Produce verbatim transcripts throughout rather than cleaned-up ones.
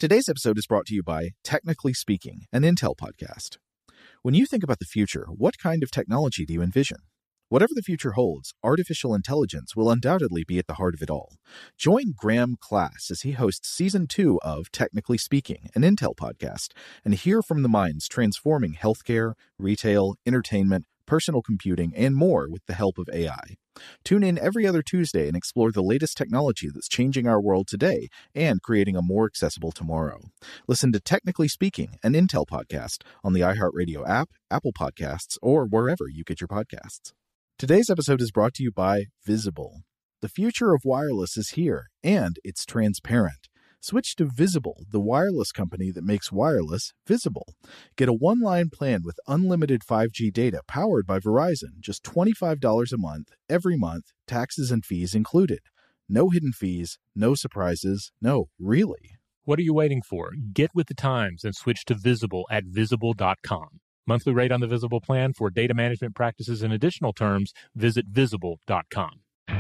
Today's episode is brought to you by Technically Speaking, an Intel podcast. When you think about the future, what kind of technology do you envision? Whatever the future holds, artificial intelligence will undoubtedly be at the heart of it all. Join Graham Class as he hosts Season two of Technically Speaking, an Intel podcast, and hear from the minds transforming healthcare, retail, entertainment, personal computing, and more with the help of A I. Tune in every other Tuesday and explore the latest technology that's changing our world today and creating a more accessible tomorrow. Listen to Technically Speaking, an Intel podcast on the iHeartRadio app, Apple Podcasts, or wherever you get your podcasts. Today's episode is brought to you by Visible. The future of wireless is here, and it's transparent. Switch to Visible, the wireless company that makes wireless visible. Get a one-line plan with unlimited five G data powered by Verizon, just twenty-five dollars a month, every month, taxes and fees included. No hidden fees, no surprises, no, really. What are you waiting for? Get with the times and switch to Visible at visible dot com. Monthly rate on the Visible plan for data management practices and additional terms, visit visible dot com.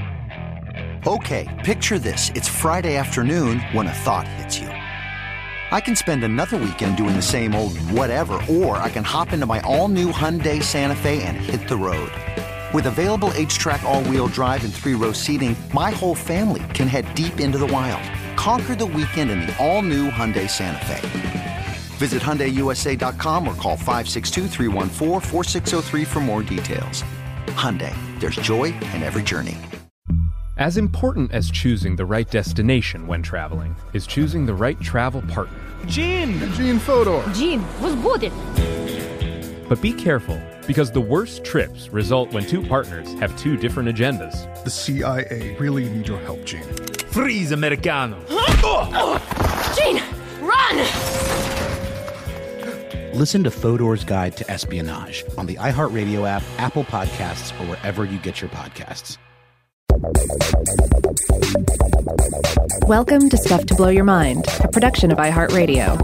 Okay, picture this. It's Friday afternoon when a thought hits you. I can spend another weekend doing the same old whatever, or I can hop into my all-new Hyundai Santa Fe and hit the road. With available H-Track all-wheel drive and three-row seating, my whole family can head deep into the wild. Conquer the weekend in the all-new Hyundai Santa Fe. Visit Hyundai U S A dot com or call five six two, three one four, four six zero three for more details. Hyundai, there's joy in every journey. As important as choosing the right destination when traveling is choosing the right travel partner. Gene! Gene Fodor! Gene, was будет? But be careful, because the worst trips result when two partners have two different agendas. The C I A really need your help, Gene. Freeze, Americano! Gene, run! Listen to Fodor's Guide to Espionage on the iHeartRadio app, Apple Podcasts, or wherever you get your podcasts. Welcome to Stuff to Blow Your Mind, a production of iHeartRadio.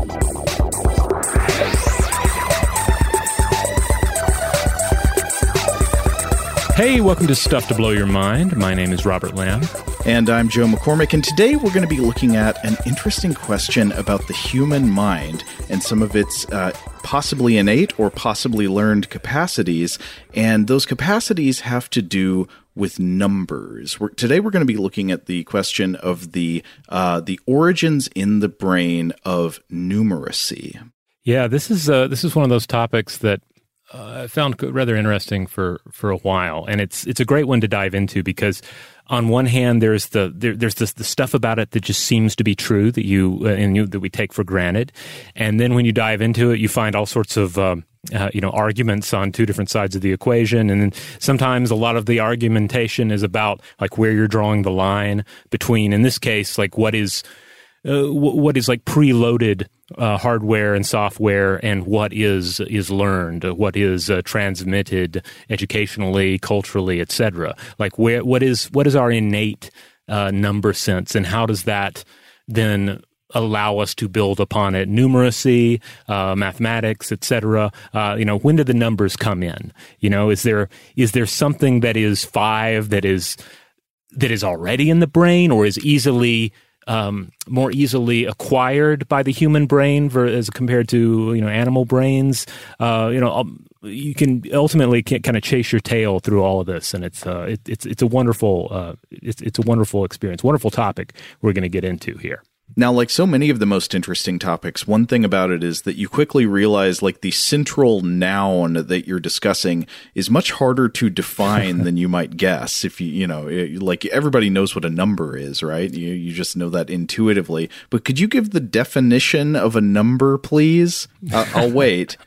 Hey, welcome to Stuff to Blow Your Mind. My name is Robert Lamb. And I'm Joe McCormick, and today we're going to be looking at an interesting question about the human mind and some of its uh, possibly innate or possibly learned capacities. And those capacities have to do with numbers. We're, today we're going to be looking at the question of the uh, the origins in the brain of numeracy. Yeah, this is uh, this is one of those topics that uh, I found rather interesting for, for a while, and it's it's a great one to dive into because on one hand, there's the there, there's this, the stuff about it that just seems to be true that you uh, and you that we take for granted, and then when you dive into it, you find all sorts of um, uh, you know arguments on two different sides of the equation, and then sometimes a lot of the argumentation is about like where you're drawing the line between, in this case, like what is uh, what is like preloaded uh, hardware and software, and what is is learned, what is uh, transmitted educationally, culturally, et cetera. Like where what is what is our innate uh, number sense, and how does that then allow us to build upon it? Numeracy, uh, mathematics, et cetera. Uh, you know, when do the numbers come in? You know, is there is there something that is five that is that is already in the brain, or is easily Um, more easily acquired by the human brain ver- as compared to, you know, animal brains? Uh, you know, um, you can ultimately can, kind of chase your tail through all of this, and it's uh, it, it's it's a wonderful uh, it's it's a wonderful experience, wonderful topic we're going to get into here. Now, like so many of the most interesting topics, one thing about it is that you quickly realize like the central noun that you're discussing is much harder to define than you might guess. If you, you know, like everybody knows what a number is, right? You, you just know that intuitively. But could you give the definition of a number, please? Uh, I'll wait.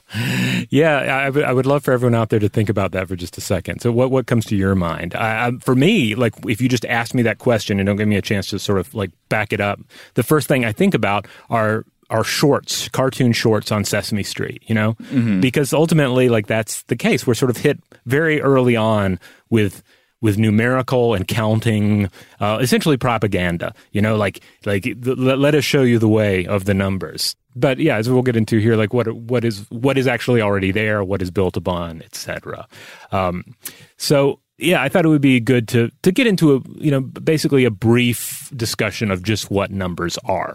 Yeah, I, w- I would love for everyone out there to think about that for just a second. So what, what comes to your mind? I, I, for me, like if you just ask me that question and don't give me a chance to sort of like back it up, the first thing I think about are are shorts, cartoon shorts on Sesame Street, you know? Mm-hmm. Because ultimately, like that's the case. We're sort of hit very early on with with numerical and counting, uh, essentially propaganda, you know, like, like the, let, let us show you the way of the numbers. But yeah, as we'll get into here, like what, what is, what is actually already there, what is built upon, et cetera. Um, so yeah, I thought it would be good to, to get into a, you know, basically a brief discussion of just what numbers are.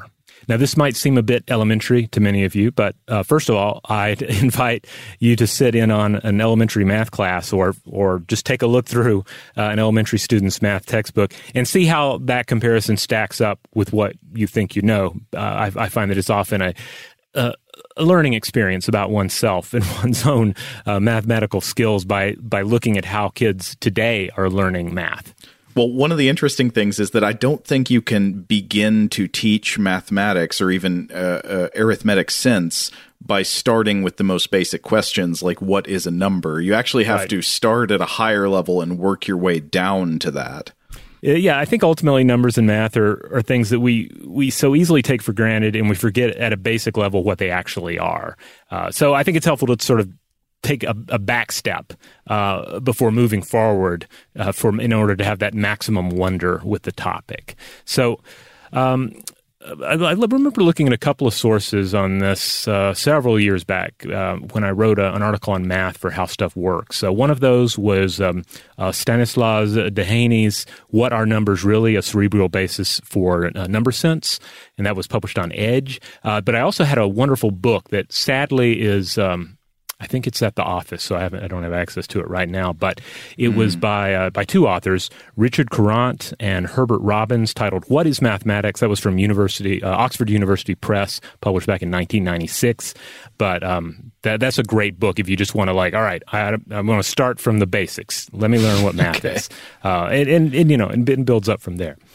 Now, this might seem a bit elementary to many of you, but uh, first of all, I'd invite you to sit in on an elementary math class or or just take a look through uh, an elementary student's math textbook and see how that comparison stacks up with what you think you know. Uh, I, I find that it's often a, a, a learning experience about oneself and one's own uh, mathematical skills by by looking at how kids today are learning math. Well, one of the interesting things is that I don't think you can begin to teach mathematics or even uh, uh, arithmetic sense by starting with the most basic questions like what is a number. You actually have Right. to start at a higher level and work your way down to that. Yeah, I think ultimately numbers and math are, are things that we, we so easily take for granted, and we forget at a basic level what they actually are. Uh, so I think it's helpful to sort of take a, a back step uh, before moving forward uh, for, in order to have that maximum wonder with the topic. So um, I, I remember looking at a couple of sources on this uh, several years back uh, when I wrote a, an article on math for How Stuff Works. Uh, one of those was um, uh, Stanislas Dehaene's What Are Numbers Really? A Cerebral Basis for uh, Number Sense, and that was published on Edge. Uh, but I also had a wonderful book that sadly is... Um, I think it's at the office, so I haven't. I don't have access to it right now. But it mm. was by uh, by two authors, Richard Courant and Herbert Robbins, titled "What Is Mathematics?" That was from University uh, Oxford University Press, published back in nineteen ninety-six. But um, that that's a great book if you just want to like, all right, I, I'm going to start from the basics. Let me learn what math okay. is, uh, and, and, and you know, and, and builds up from there.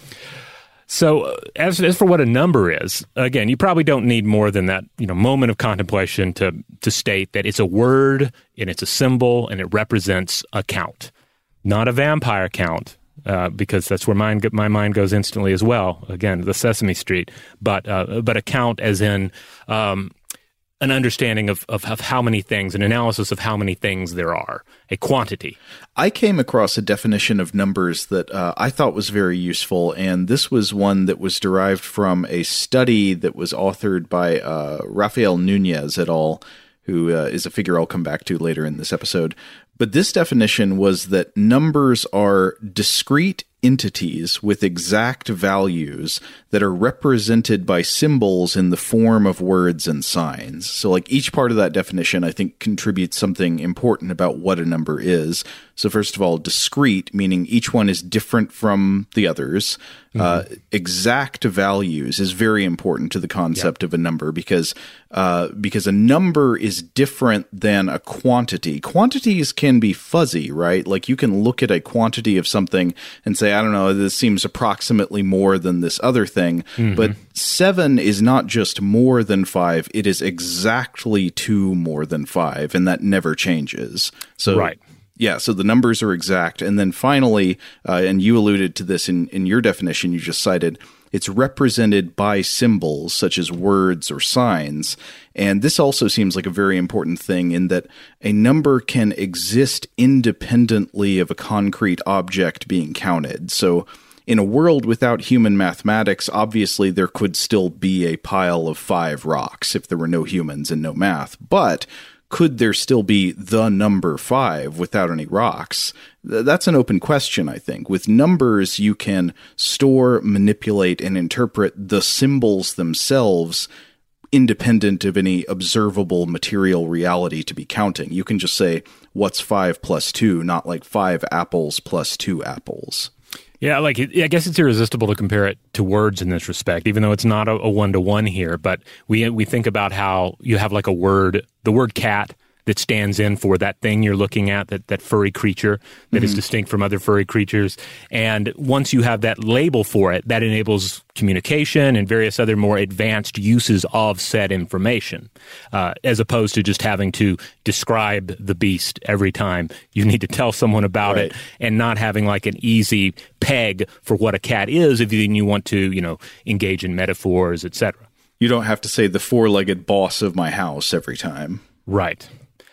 So uh, as, as for what a number is, again, you probably don't need more than that, you know, moment of contemplation to to state that it's a word and it's a symbol and it represents a count, not a vampire count, uh, because that's where mine, my mind goes instantly as well. Again, the Sesame Street, but uh, but a count as in um, an understanding of, of, of how many things, an analysis of how many things there are, a quantity. I came across a definition of numbers that uh, I thought was very useful, and this was one that was derived from a study that was authored by uh, Rafael Nunez et al., who uh, is a figure I'll come back to later in this episode. But this definition was that numbers are discrete entities with exact values that are represented by symbols in the form of words and signs. So like each part of that definition, I think, contributes something important about what a number is. So first of all, discrete, meaning each one is different from the others. Mm-hmm. Uh, exact values is very important to the concept yep. of a number because uh, because a number is different than a quantity. Quantities can be fuzzy, right? Like you can look at a quantity of something and say, I don't know, this seems approximately more than this other thing. Mm-hmm. But seven is not just more than five. It is exactly two more than five, and that never changes. So, right. Yeah, so the numbers are exact. And then finally, uh, and you alluded to this in, in your definition you just cited, it's represented by symbols such as words or signs. And this also seems like a very important thing in that a number can exist independently of a concrete object being counted. So in a world without human mathematics, obviously there could still be a pile of five rocks if there were no humans and no math. But could there still be the number five without any rocks? That's an open question, I think. With numbers, you can store, manipulate, and interpret the symbols themselves independent of any observable material reality to be counting. You can just say, what's five plus two, not like five apples plus two apples. Yeah, like I guess it's irresistible to compare it to words in this respect, even though it's not a, a one-to-one here. But we we think about how you have like a word, the word cat, that stands in for that thing you're looking at, that, that furry creature that mm-hmm. is distinct from other furry creatures. And once you have that label for it, that enables communication and various other more advanced uses of said information, uh, as opposed to just having to describe the beast every time you need to tell someone about right. it, and not having like an easy peg for what a cat is if you want to, you know, engage in metaphors, et cetera. You don't have to say the four-legged boss of my house every time. Right.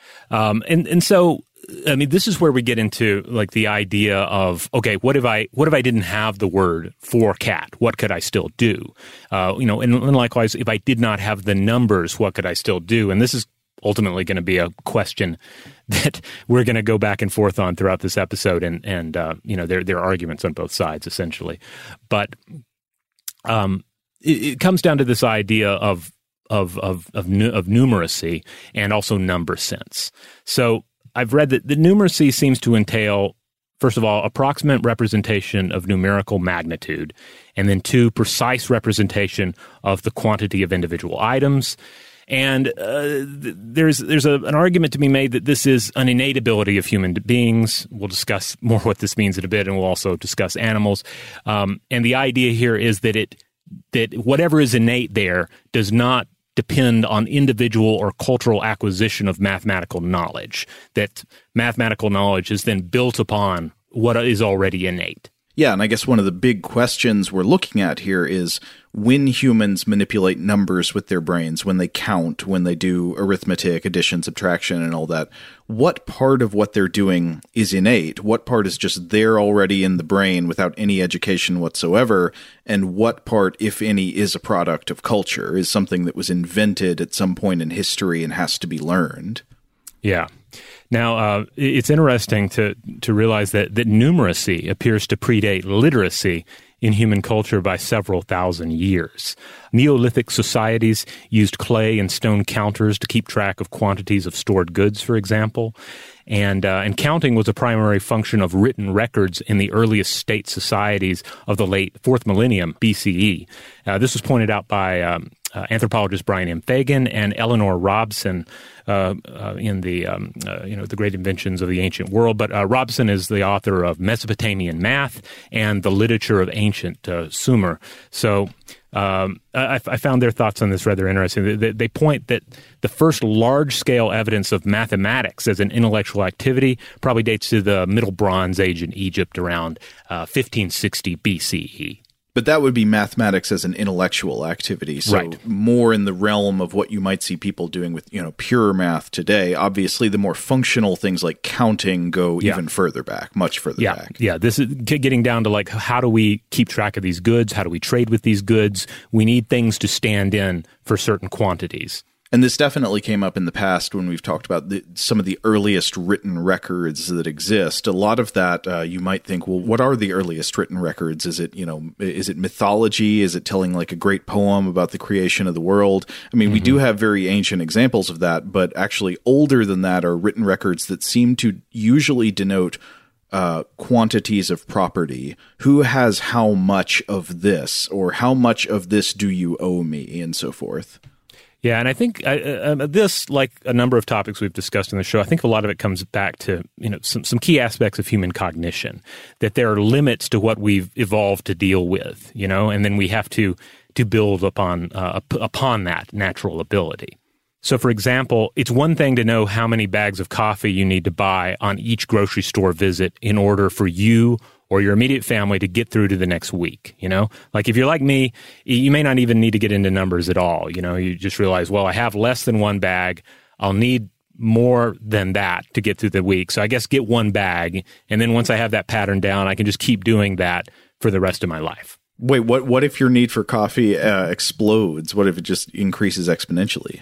Um, and, and so, I mean, this is where we get into like the idea of, okay, what if I, what if I didn't have the word for cat? What could I still do? Uh, you know, and, and likewise, if I did not have the numbers, what could I still do? And this is ultimately going to be a question that we're going to go back and forth on throughout this episode. And, and, uh, you know, there, there are arguments on both sides essentially, but, um, it, it comes down to this idea of of of of, nu- of numeracy and also number sense. So I've read that the numeracy seems to entail, first of all, approximate representation of numerical magnitude, and then two, precise representation of the quantity of individual items. And uh, th- there's there's a, an argument to be made that this is an innate ability of human beings. We'll discuss more what this means in a bit, and we'll also discuss animals. Um, and the idea here is that it that whatever is innate there does not depend on individual or cultural acquisition of mathematical knowledge, that mathematical knowledge is then built upon what is already innate. Yeah, and I guess one of the big questions we're looking at here is when humans manipulate numbers with their brains, when they count, when they do arithmetic, addition, subtraction, and all that, what part of what they're doing is innate? What part is just there already in the brain without any education whatsoever? And what part, if any, is a product of culture, is something that was invented at some point in history and has to be learned? Yeah. Now, uh, it's interesting to to realize that, that numeracy appears to predate literacy in human culture by several thousand years. Neolithic societies used clay and stone counters to keep track of quantities of stored goods, for example. And uh, and counting was a primary function of written records in the earliest state societies of the late fourth millennium B C E. Uh, this was pointed out by um, uh, anthropologist Brian M. Fagan and Eleanor Robson uh, uh, in the um, uh, you know the Great Inventions of the Ancient World. But uh, Robson is the author of Mesopotamian Math and the Literature of Ancient uh, Sumer. So. Um, I, I found their thoughts on this rather interesting. They, they point that the first large-scale evidence of mathematics as an intellectual activity probably dates to the Middle Bronze Age in Egypt around uh, fifteen sixty B C E. But that would be mathematics as an intellectual activity, so right. more in the realm of what you might see people doing with, you know, pure math today. Obviously, the more functional things like counting go yeah. even further back, much further yeah. back. Yeah, this is getting down to like, how do we keep track of these goods? How do we trade with these goods? We need things to stand in for certain quantities. And this definitely came up in the past when we've talked about the, some of the earliest written records that exist. A lot of that, uh, you might think, well, what are the earliest written records? Is it, you know, is it mythology? Is it telling like a great poem about the creation of the world? I mean, mm-hmm. we do have very ancient examples of that, but actually older than that are written records that seem to usually denote uh, quantities of property. Who has how much of this, or how much of this do you owe me, and so forth. Yeah, and I think uh, uh, this, like a number of topics we've discussed in the show, I think a lot of it comes back to, you know, some, some key aspects of human cognition, that there are limits to what we've evolved to deal with, you know, and then we have to to build upon uh, upon that natural ability. So, for example, it's one thing to know how many bags of coffee you need to buy on each grocery store visit in order for you or your immediate family to get through to the next week, you know? Like, if you're like me, you may not even need to get into numbers at all, you know? You just realize, well, I have less than one bag. I'll need more than that to get through the week. So I guess get one bag, and then once I have that pattern down, I can just keep doing that for the rest of my life. Wait, what What if your need for coffee uh, explodes? What if it just increases exponentially?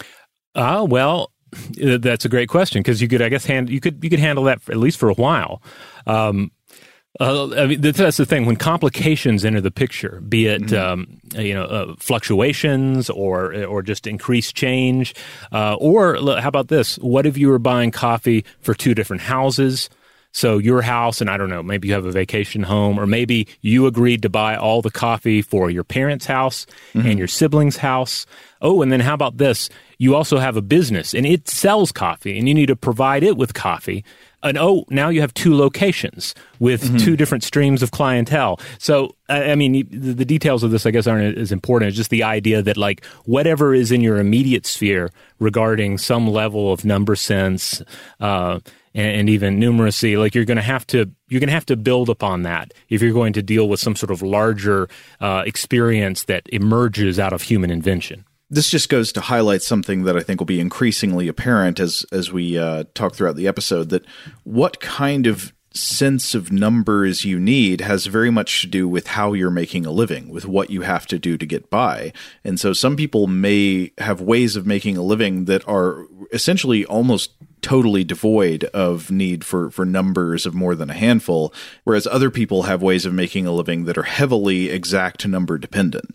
Uh, well, that's a great question, because you could, I guess, hand, you could you could handle that for, at least for a while. Um Uh, I mean, that's the thing. When complications enter the picture, be it mm-hmm. um, you know uh, fluctuations or or just increased change, uh, or how about this? What if you were buying coffee for two different houses? So your house, and I don't know, maybe you have a vacation home, or maybe you agreed to buy all the coffee for your parents' house mm-hmm. and your siblings' house. Oh, and then how about this? You also have a business, and it sells coffee, and you need to provide it with coffee. And oh, now you have two locations with mm-hmm. two different streams of clientele. So, I mean, the, the details of this, I guess, aren't as important. It's just the idea that, like, whatever is in your immediate sphere regarding some level of number sense uh, and, and even numeracy, like, you're going to have to you're going to have to build upon that if you're going to deal with some sort of larger uh, experience that emerges out of human invention. This just goes to highlight something that I think will be increasingly apparent as as we uh, talk throughout the episode, that what kind of sense of numbers you need has very much to do with how you're making a living, with what you have to do to get by. And so some people may have ways of making a living that are essentially almost totally devoid of need for, for numbers of more than a handful, whereas other people have ways of making a living that are heavily exact number dependent.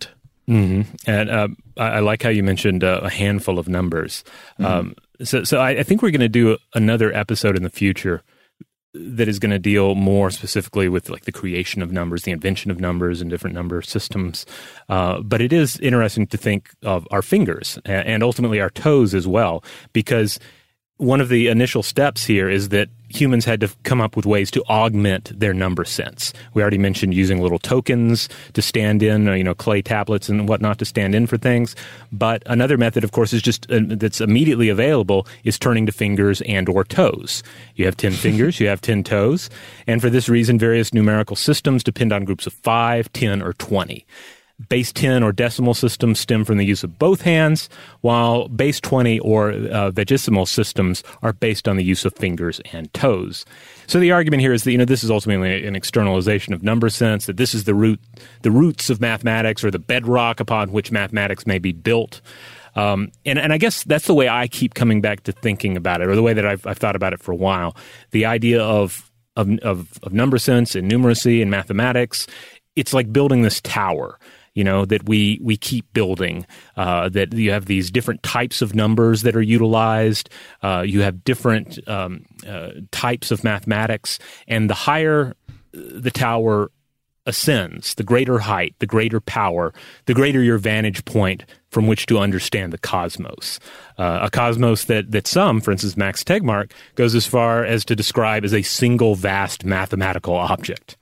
Mm-hmm. And uh, I, I like how you mentioned uh, a handful of numbers. Mm-hmm. Um, so, so I, I think we're going to do another episode in the future that is going to deal more specifically with like the creation of numbers, the invention of numbers and different number systems. Uh, but it is interesting to think of our fingers and, and ultimately our toes as well, because one of the initial steps here is that humans had to come up with ways to augment their number sense. We already mentioned using little tokens to stand in, or, you know, clay tablets and whatnot to stand in for things. But another method, of course, is just uh, that's immediately available is turning to fingers and or toes. You have ten fingers, you have ten toes. And for this reason, various numerical systems depend on groups of five, ten, or twenty. Base ten or decimal systems stem from the use of both hands, while base twenty or uh, vigesimal systems are based on the use of fingers and toes. So the argument here is that, you know, this is ultimately an externalization of number sense, that this is the root, the roots of mathematics, or the bedrock upon which mathematics may be built. Um, and, and I guess that's the way I keep coming back to thinking about it, or the way that I've, I've thought about it for a while. The idea of, of, of, of number sense and numeracy and mathematics, it's like building this tower, you know, that we, we keep building, uh, that you have these different types of numbers that are utilized. Uh, you have different um, uh, types of mathematics. And the higher the tower ascends, the greater height, the greater power, the greater your vantage point from which to understand the cosmos. Uh, a cosmos that, that some, for instance, Max Tegmark, goes as far as to describe as a single vast mathematical object.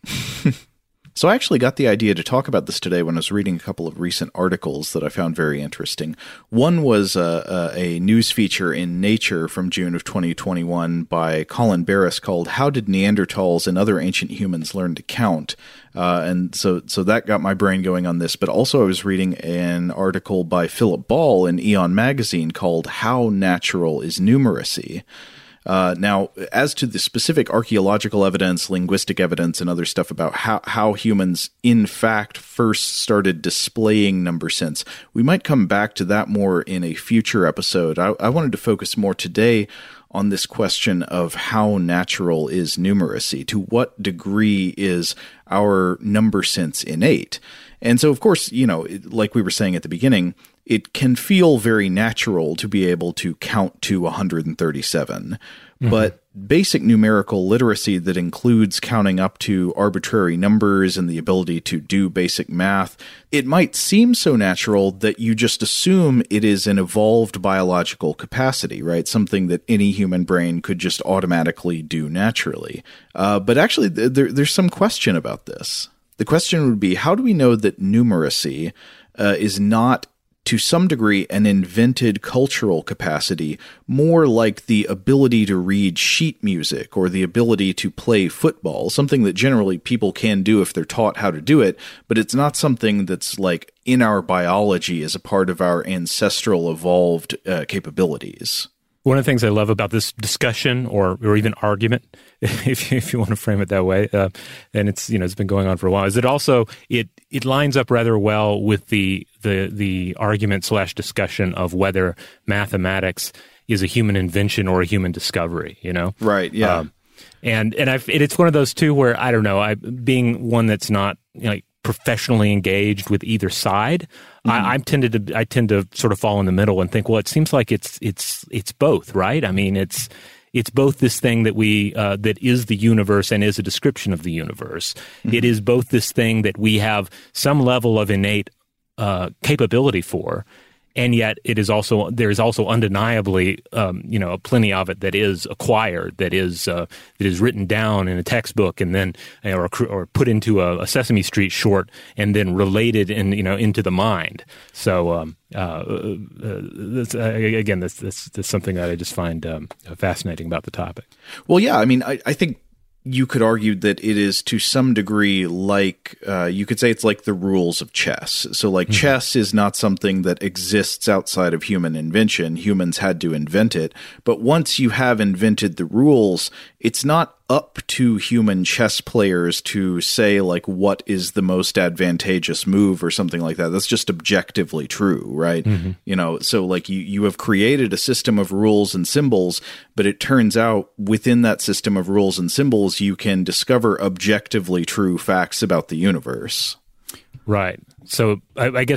So I actually got the idea to talk about this today when I was reading a couple of recent articles that I found very interesting. One was a, a, a news feature in Nature from June of twenty twenty-one by Colin Barris called "How Did Neanderthals and Other Ancient Humans Learn to Count?" Uh, and so so that got my brain going on this. But also I was reading an article by Philip Ball in Eon Magazine called "How Natural is Numeracy?" Uh, now, as to the specific archaeological evidence, linguistic evidence, and other stuff about how, how humans, in fact, first started displaying number sense, we might come back to that more in a future episode. I, I wanted to focus more today on this question of how natural is numeracy. To what degree is our number sense innate? And so, of course, you know, like we were saying at the beginning, it can feel very natural to be able to count to one hundred thirty-seven. Mm-hmm. But basic numerical literacy that includes counting up to arbitrary numbers and the ability to do basic math, it might seem so natural that you just assume it is an evolved biological capacity, right? Something that any human brain could just automatically do naturally. Uh, but actually, th- there, there's some question about this. The question would be, how do we know that numeracy uh, is not to some degree an invented cultural capacity, more like the ability to read sheet music or the ability to play football, something that generally people can do if they're taught how to do it, but it's not something that's like in our biology as a part of our ancestral evolved uh, capabilities. One of the things I love about this discussion, or or even argument, if if you want to frame it that way, uh, and it's you know it's been going on for a while, is it also it it lines up rather well with the the the argument slash discussion of whether mathematics is a human invention or a human discovery. You know, right? Yeah, um, and and I've it's one of those two where I don't know. I being one that's not you know, like professionally engaged with either side. Mm-hmm. I, I tended to I tend to sort of fall in the middle and think, well, it seems like it's it's it's both, right? I mean, it's it's both this thing that we uh, that is the universe and is a description of the universe. Mm-hmm. It is both this thing that we have some level of innate uh, capability for, and yet it is also there is also undeniably um, you know plenty of it that is acquired, that is uh, that is written down in a textbook and then or or put into a, a Sesame Street short and then related in you know into the mind. So um, uh, uh, this, uh, again, this, this this is something that I just find um, fascinating about the topic. Well, yeah, I mean, I, I think. You could argue that it is to some degree like, uh, you could say it's like the rules of chess. So like mm-hmm. chess is not something that exists outside of human invention. Humans had to invent it. But once you have invented the rules, it's not up to human chess players to say like what is the most advantageous move or something like that. That's just objectively true, right? Mm-hmm. You know, so like you, you have created a system of rules and symbols, but it turns out within that system of rules and symbols, you can discover objectively true facts about the universe. Right. So I, I guess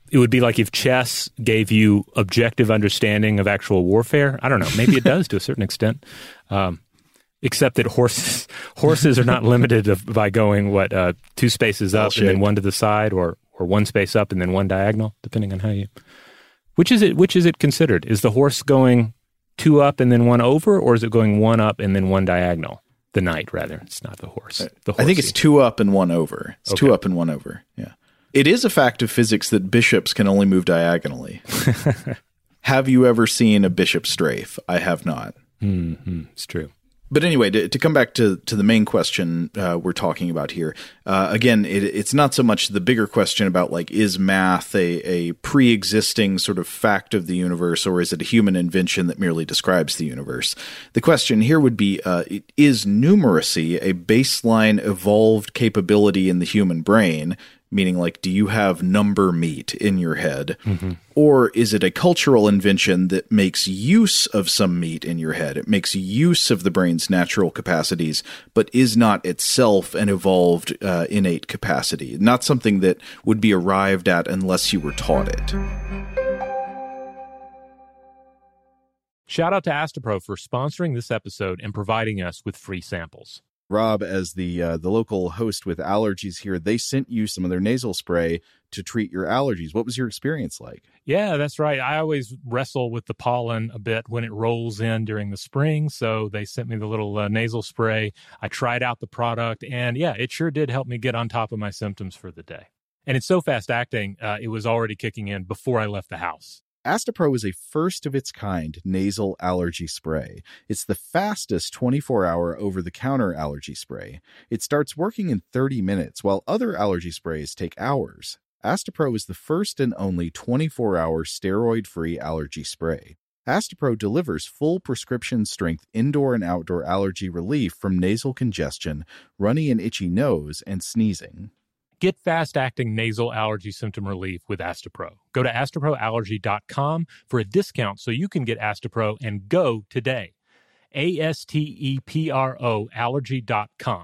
it would be like if chess gave you objective understanding of actual warfare. I don't know. Maybe it does to a certain extent. Um, except that horses horses are not limited of, by going, what, uh, two spaces up and then one to the side, or or one space up and then one diagonal, depending on how you... Which is it Which is it considered? Is the horse going two up and then one over, or is it going one up and then one diagonal? The knight, rather. It's not the horse. The I think it's two up and one over. It's okay. two up and one over, yeah. It is a fact of physics that bishops can only move diagonally. Have you ever seen a bishop strafe? I have not. Mm-hmm. It's true. But anyway, to, to come back to, to the main question uh, we're talking about here, uh, again, it, it's not so much the bigger question about, like, is math a, a pre-existing sort of fact of the universe, or is it a human invention that merely describes the universe? The question here would be, uh, is numeracy a baseline evolved capability in the human brain? Meaning, like, do you have number meat in your head? Mm-hmm. Or is it a cultural invention that makes use of some meat in your head? It makes use of the brain's natural capacities, but is not itself an evolved uh, innate capacity. Not something that would be arrived at unless you were taught it. Shout out to Astepro for sponsoring this episode and providing us with free samples. Rob, as the uh, the local host with allergies here, they sent you some of their nasal spray to treat your allergies. What was your experience like? Yeah, that's right. I always wrestle with the pollen a bit when it rolls in during the spring, so they sent me the little uh, nasal spray. I tried out the product, and yeah, it sure did help me get on top of my symptoms for the day. And it's so fast-acting, uh, it was already kicking in before I left the house. Astepro is a first-of-its-kind nasal allergy spray. It's the fastest twenty-four hour over-the-counter allergy spray. It starts working in thirty minutes, while other allergy sprays take hours. Astepro is the first and only twenty-four hour steroid-free allergy spray. Astepro delivers full prescription-strength indoor and outdoor allergy relief from nasal congestion, runny and itchy nose, and sneezing. Get fast-acting nasal allergy symptom relief with Astepro. Go to astepro allergy dot com for a discount so you can get Astepro and go today. A S T E P R O allergy dot com.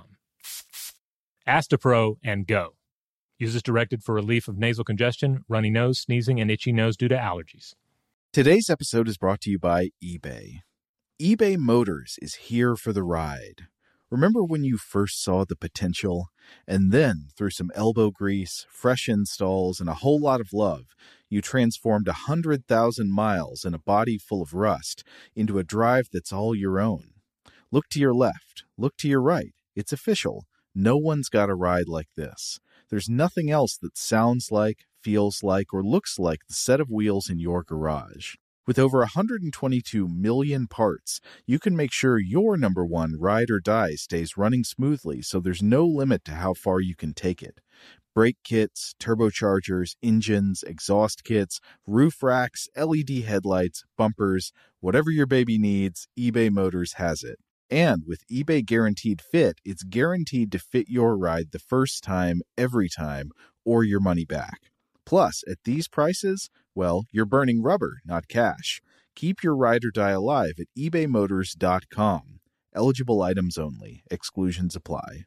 Astepro and go. Use as directed for relief of nasal congestion, runny nose, sneezing, and itchy nose due to allergies. Today's episode is brought to you by eBay. eBay Motors is here for the ride. Remember when you first saw the potential? And then, through some elbow grease, fresh installs, and a whole lot of love, you transformed one hundred thousand miles and a body full of rust into a drive that's all your own. Look to your left. Look to your right. It's official. No one's got a ride like this. There's nothing else that sounds like, feels like, or looks like the set of wheels in your garage. With over one hundred twenty-two million parts, you can make sure your number one ride or die stays running smoothly, so there's no limit to how far you can take it. Brake kits, turbochargers, engines, exhaust kits, roof racks, L E D headlights, bumpers, whatever your baby needs, eBay Motors has it. And with eBay Guaranteed Fit, it's guaranteed to fit your ride the first time, every time, or your money back. Plus, at these prices, well, you're burning rubber, not cash. Keep your ride or die alive at ebay motors dot com. Eligible items only. Exclusions apply.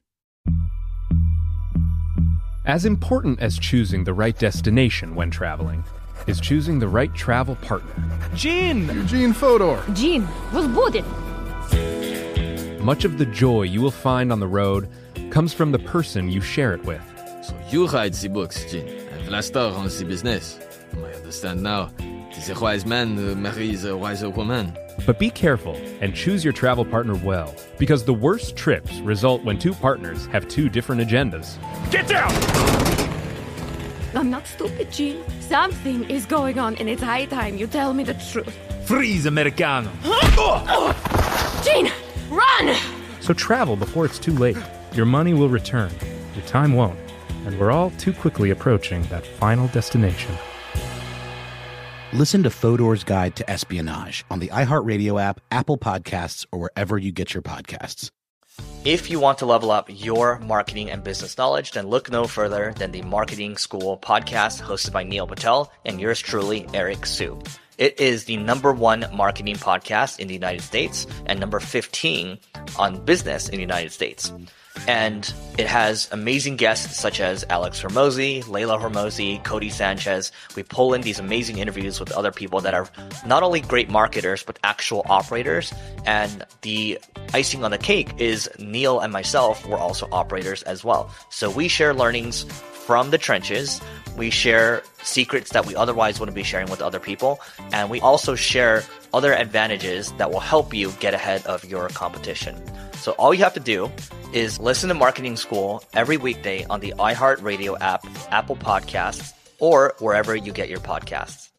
As important as choosing the right destination when traveling is choosing the right travel partner. Gene! Eugene Fodor! Gene, was booted! Much of the joy you will find on the road comes from the person you share it with. So you write the books, Gene, and Vlastar runs the business. I understand now. It is a wise man who marries a wiser woman. But be careful and choose your travel partner well, because the worst trips result when two partners have two different agendas. Get down! I'm not stupid, Gene. Something is going on, and it's high time you tell me the truth. Freeze, Americano! Gene, run! So travel before it's too late. Your money will return. Your time won't. And we're all too quickly approaching that final destination. Listen to Fodor's Guide to Espionage on the iHeartRadio app, Apple Podcasts, or wherever you get your podcasts. If you want to level up your marketing and business knowledge, then look no further than the Marketing School podcast hosted by Neil Patel and yours truly, Eric Su. It is the number one marketing podcast in the United States and number fifteen on business in the United States. And it has amazing guests such as Alex Hormozi, Layla Hormozi, Cody Sanchez. We pull in these amazing interviews with other people that are not only great marketers, but actual operators. And the icing on the cake is Neil and myself were also operators as well. So we share learnings from the trenches. We share secrets that we otherwise wouldn't be sharing with other people. And we also share other advantages that will help you get ahead of your competition. So all you have to do is listen to Marketing School every weekday on the iHeartRadio app, Apple Podcasts, or wherever you get your podcasts.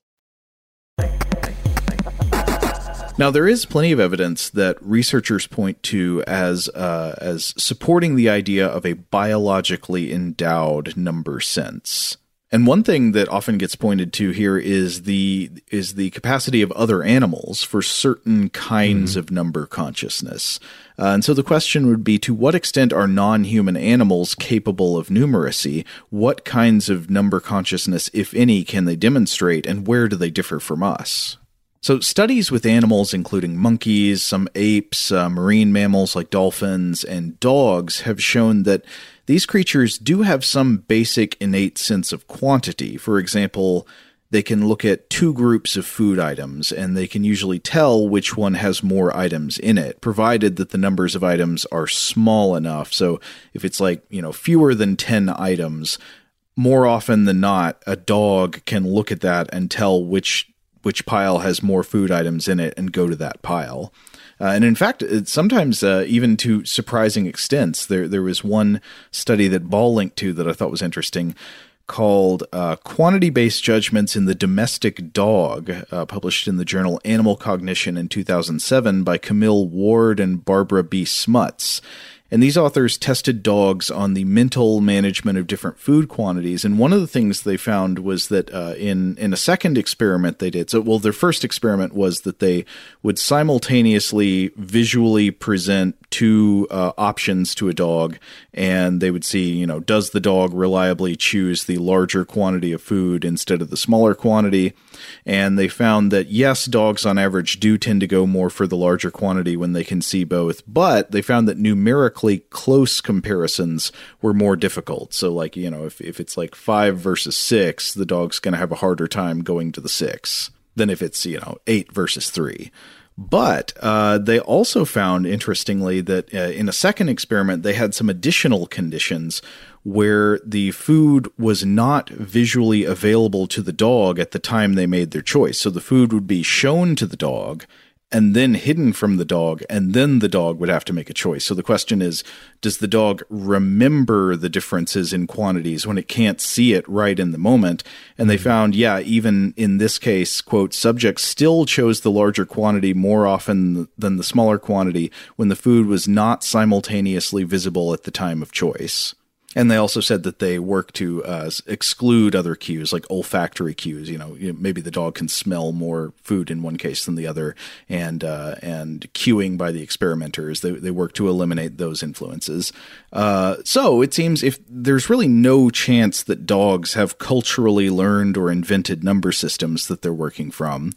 Now, there is plenty of evidence that researchers point to as uh, as supporting the idea of a biologically endowed number sense. And one thing that often gets pointed to here is the is the capacity of other animals for certain kinds mm-hmm. of number consciousness. Uh, and so the question would be, to what extent are non-human animals capable of numeracy? What kinds of number consciousness, if any, can they demonstrate, and where do they differ from us? So studies with animals, including monkeys, some apes, uh, marine mammals like dolphins, and dogs have shown that these creatures do have some basic innate sense of quantity. For example, they can look at two groups of food items, and they can usually tell which one has more items in it, provided that the numbers of items are small enough. So if it's like, you know, fewer than ten items, more often than not, a dog can look at that and tell which which pile has more food items in it and go to that pile. Uh, and in fact, it's sometimes uh, even to surprising extents. There there was one study that Ball linked to that I thought was interesting, called uh, Quantity-Based Judgments in the Domestic Dog, uh, published in the journal Animal Cognition in two thousand seven by Camille Ward and Barbara B. Smuts. And these authors tested dogs on the mental management of different food quantities. And one of the things they found was that uh, in, in a second experiment they did, so, well, their first experiment was that they would simultaneously visually present two uh, options to a dog, and they would see, you know, does the dog reliably choose the larger quantity of food instead of the smaller quantity? And they found that, yes, dogs on average do tend to go more for the larger quantity when they can see both, but they found that numerically close comparisons were more difficult. So, like, you know, if, if it's like five versus six, the dog's going to have a harder time going to the six than if it's, you know, eight versus three. But uh, they also found, interestingly, that uh, in a second experiment, they had some additional conditions where the food was not visually available to the dog at the time they made their choice. So the food would be shown to the dog and then hidden from the dog, and then the dog would have to make a choice. So the question is, does the dog remember the differences in quantities when it can't see it right in the moment? And they found, yeah, even in this case, quote, subjects still chose the larger quantity more often than the smaller quantity when the food was not simultaneously visible at the time of choice. And they also said that they work to uh, exclude other cues, like olfactory cues. You know, maybe the dog can smell more food in one case than the other, and uh, and cueing by the experimenters. They they work to eliminate those influences. Uh, so it seems if there's really no chance that dogs have culturally learned or invented number systems that they're working from.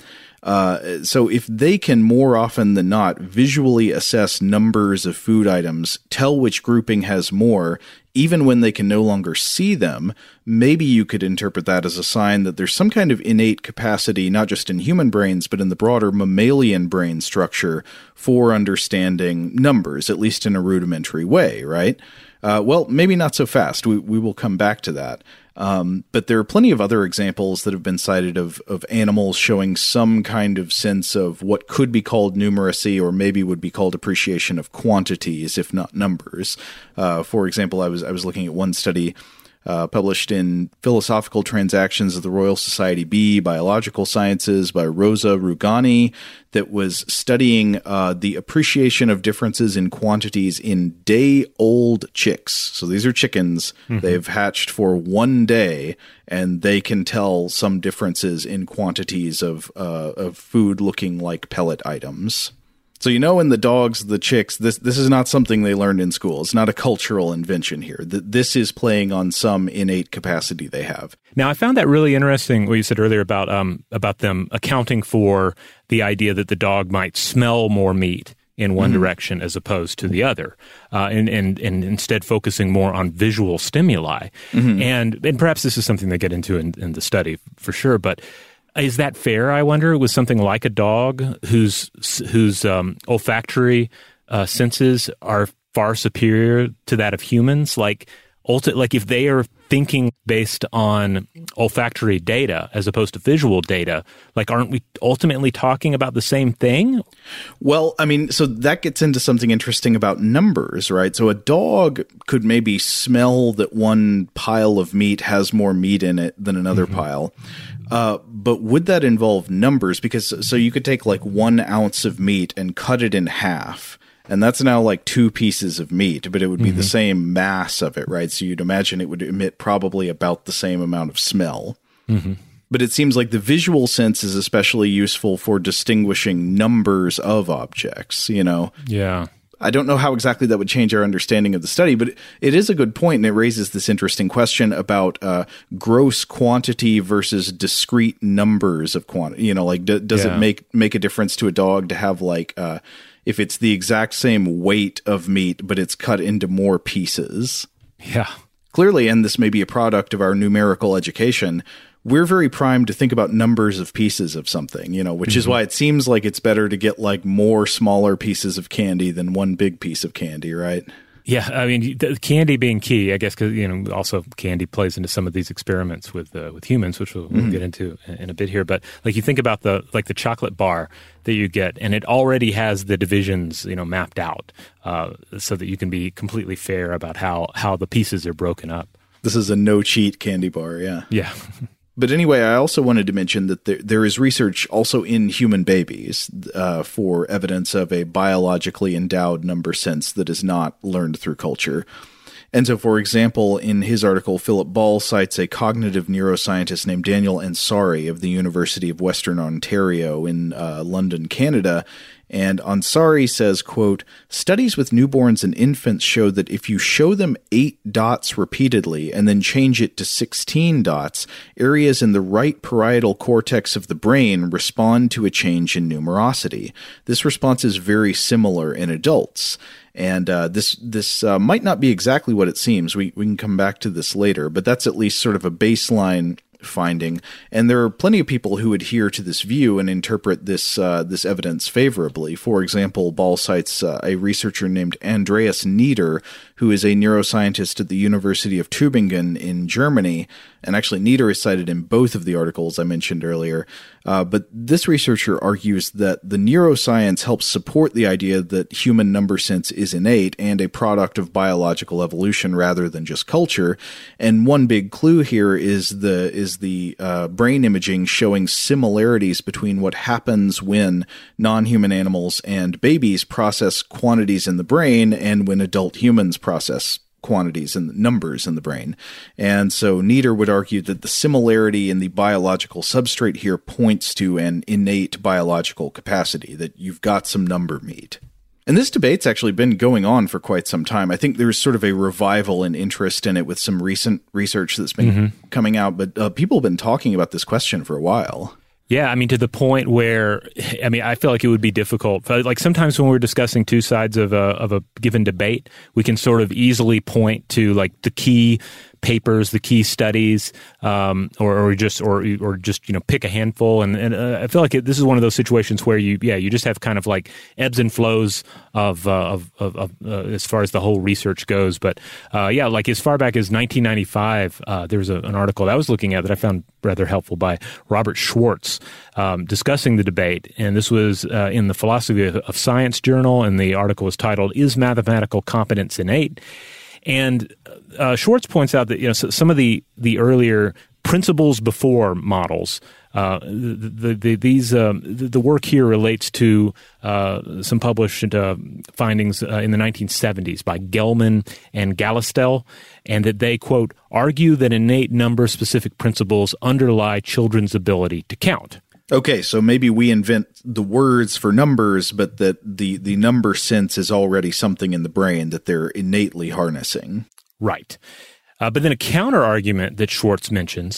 Uh, so if they can more often than not visually assess numbers of food items, tell which grouping has more, even when they can no longer see them, maybe you could interpret that as a sign that there's some kind of innate capacity, not just in human brains, but in the broader mammalian brain structure for understanding numbers, at least in a rudimentary way, right? Uh, well, maybe not so fast. We, we will come back to that. Um, but there are plenty of other examples that have been cited of, of animals showing some kind of sense of what could be called numeracy, or maybe would be called appreciation of quantities, if not numbers. Uh, for example, I was I was looking at one study uh, published in Philosophical Transactions of the Royal Society B, Biological Sciences by Rosa Rugani, that was studying uh, the appreciation of differences in quantities in day-old chicks. So these are chickens. Mm-hmm. They've hatched for one day, and they can tell some differences in quantities of uh, of food looking like pellet items. So, you know, in the dogs, the chicks, this this is not something they learned in school. It's not a cultural invention here. This is playing on some innate capacity they have. Now, I found that really interesting, what you said earlier about um about them accounting for the idea that the dog might smell more meat in one Mhm. direction as opposed to the other, uh, and, and, and instead focusing more on visual stimuli. Mhm. And, and perhaps this is something they get into in, in the study for sure, but is that fair, I wonder, with something like a dog whose, whose um, olfactory uh, senses are far superior to that of humans? Like, ulti- like if they are thinking based on olfactory data as opposed to visual data, like aren't we ultimately talking about the same thing? Well, I mean, so that gets into something interesting about numbers, right? So a dog could maybe smell that one pile of meat has more meat in it than another mm-hmm. pile. Uh, but would that involve numbers? Because so you could take like one ounce of meat and cut it in half. And that's now like two pieces of meat, but it would be mm-hmm. the same mass of it, right? So you'd imagine it would emit probably about the same amount of smell. Mm-hmm. But it seems like the visual sense is especially useful for distinguishing numbers of objects, you know? Yeah. I don't know how exactly that would change our understanding of the study, but it is a good point, and it raises this interesting question about uh, gross quantity versus discrete numbers of quantity. You know, like d- does Yeah. it make make a difference to a dog to have like uh, if it's the exact same weight of meat, but it's cut into more pieces? Yeah. Clearly, and this may be a product of our numerical education, we're very primed to think about numbers of pieces of something, you know, which mm-hmm. is why it seems like it's better to get like more smaller pieces of candy than one big piece of candy, right? Yeah, I mean, the candy being key, I guess, because you know, also candy plays into some of these experiments with uh, with humans, which we'll, we'll Mhm. get into in a bit here. But like, you think about the like the chocolate bar that you get, and it already has the divisions, you know, mapped out, uh, so that you can be completely fair about how how the pieces are broken up. This is a no cheat candy bar, yeah. Yeah. But anyway, I also wanted to mention that there, there is research also in human babies uh, for evidence of a biologically endowed number sense that is not learned through culture. And so, for example, in his article, Philip Ball cites a cognitive neuroscientist named Daniel Ansari of the University of Western Ontario in uh, London, Canada. And Ansari says, quote, "Studies with newborns and infants show that if you show them eight dots repeatedly and then change it to sixteen dots, areas in the right parietal cortex of the brain respond to a change in numerosity. This response is very similar in adults." And uh, this this uh, might not be exactly what it seems. We we can come back to this later, but that's at least sort of a baseline finding. And there are plenty of people who adhere to this view and interpret this uh, this evidence favorably. For example, Ball cites uh, a researcher named Andreas Nieder, who is a neuroscientist at the University of Tübingen in Germany. And actually, Nieder is cited in both of the articles I mentioned earlier. Uh, but this researcher argues that the neuroscience helps support the idea that human number sense is innate and a product of biological evolution rather than just culture. And one big clue here is the is the uh, brain imaging showing similarities between what happens when non-human animals and babies process quantities in the brain and when adult humans process quantities and numbers in the brain. And so Nieder would argue that the similarity in the biological substrate here points to an innate biological capacity, that you've got some number meat. And this debate's actually been going on for quite some time. I think there's sort of a revival in interest in it with some recent research that's been mm-hmm. coming out, but uh, people have been talking about this question for a while. Yeah, I mean, to the point where, I mean, I feel like it would be difficult. Like sometimes when we're discussing two sides of a of a given debate, we can sort of easily point to like the key papers, the key studies, um, or, or just or or just you know pick a handful. And, and uh, I feel like it, this is one of those situations where you yeah you just have kind of like ebbs and flows of uh, of, of, of uh, as far as the whole research goes. But uh, yeah, like as far back as nineteen ninety-five, uh, there was a, an article that I was looking at that I found rather helpful by Robert Schwartz um, discussing the debate, and this was uh, in the Philosophy of Science journal, and the article was titled "Is Mathematical Competence Innate?" And uh, Schwartz points out that you know so some of the the earlier principles before models, uh, the, the, the, these um, the, the work here relates to uh, some published uh, findings uh, in the nineteen seventies by Gelman and Gallistel, and that they quote argue that innate number specific principles underlie children's ability to count. Okay, so maybe we invent the words for numbers, but that the, the number sense is already something in the brain that they're innately harnessing. Right. Uh, but then a counter argument that Schwartz mentions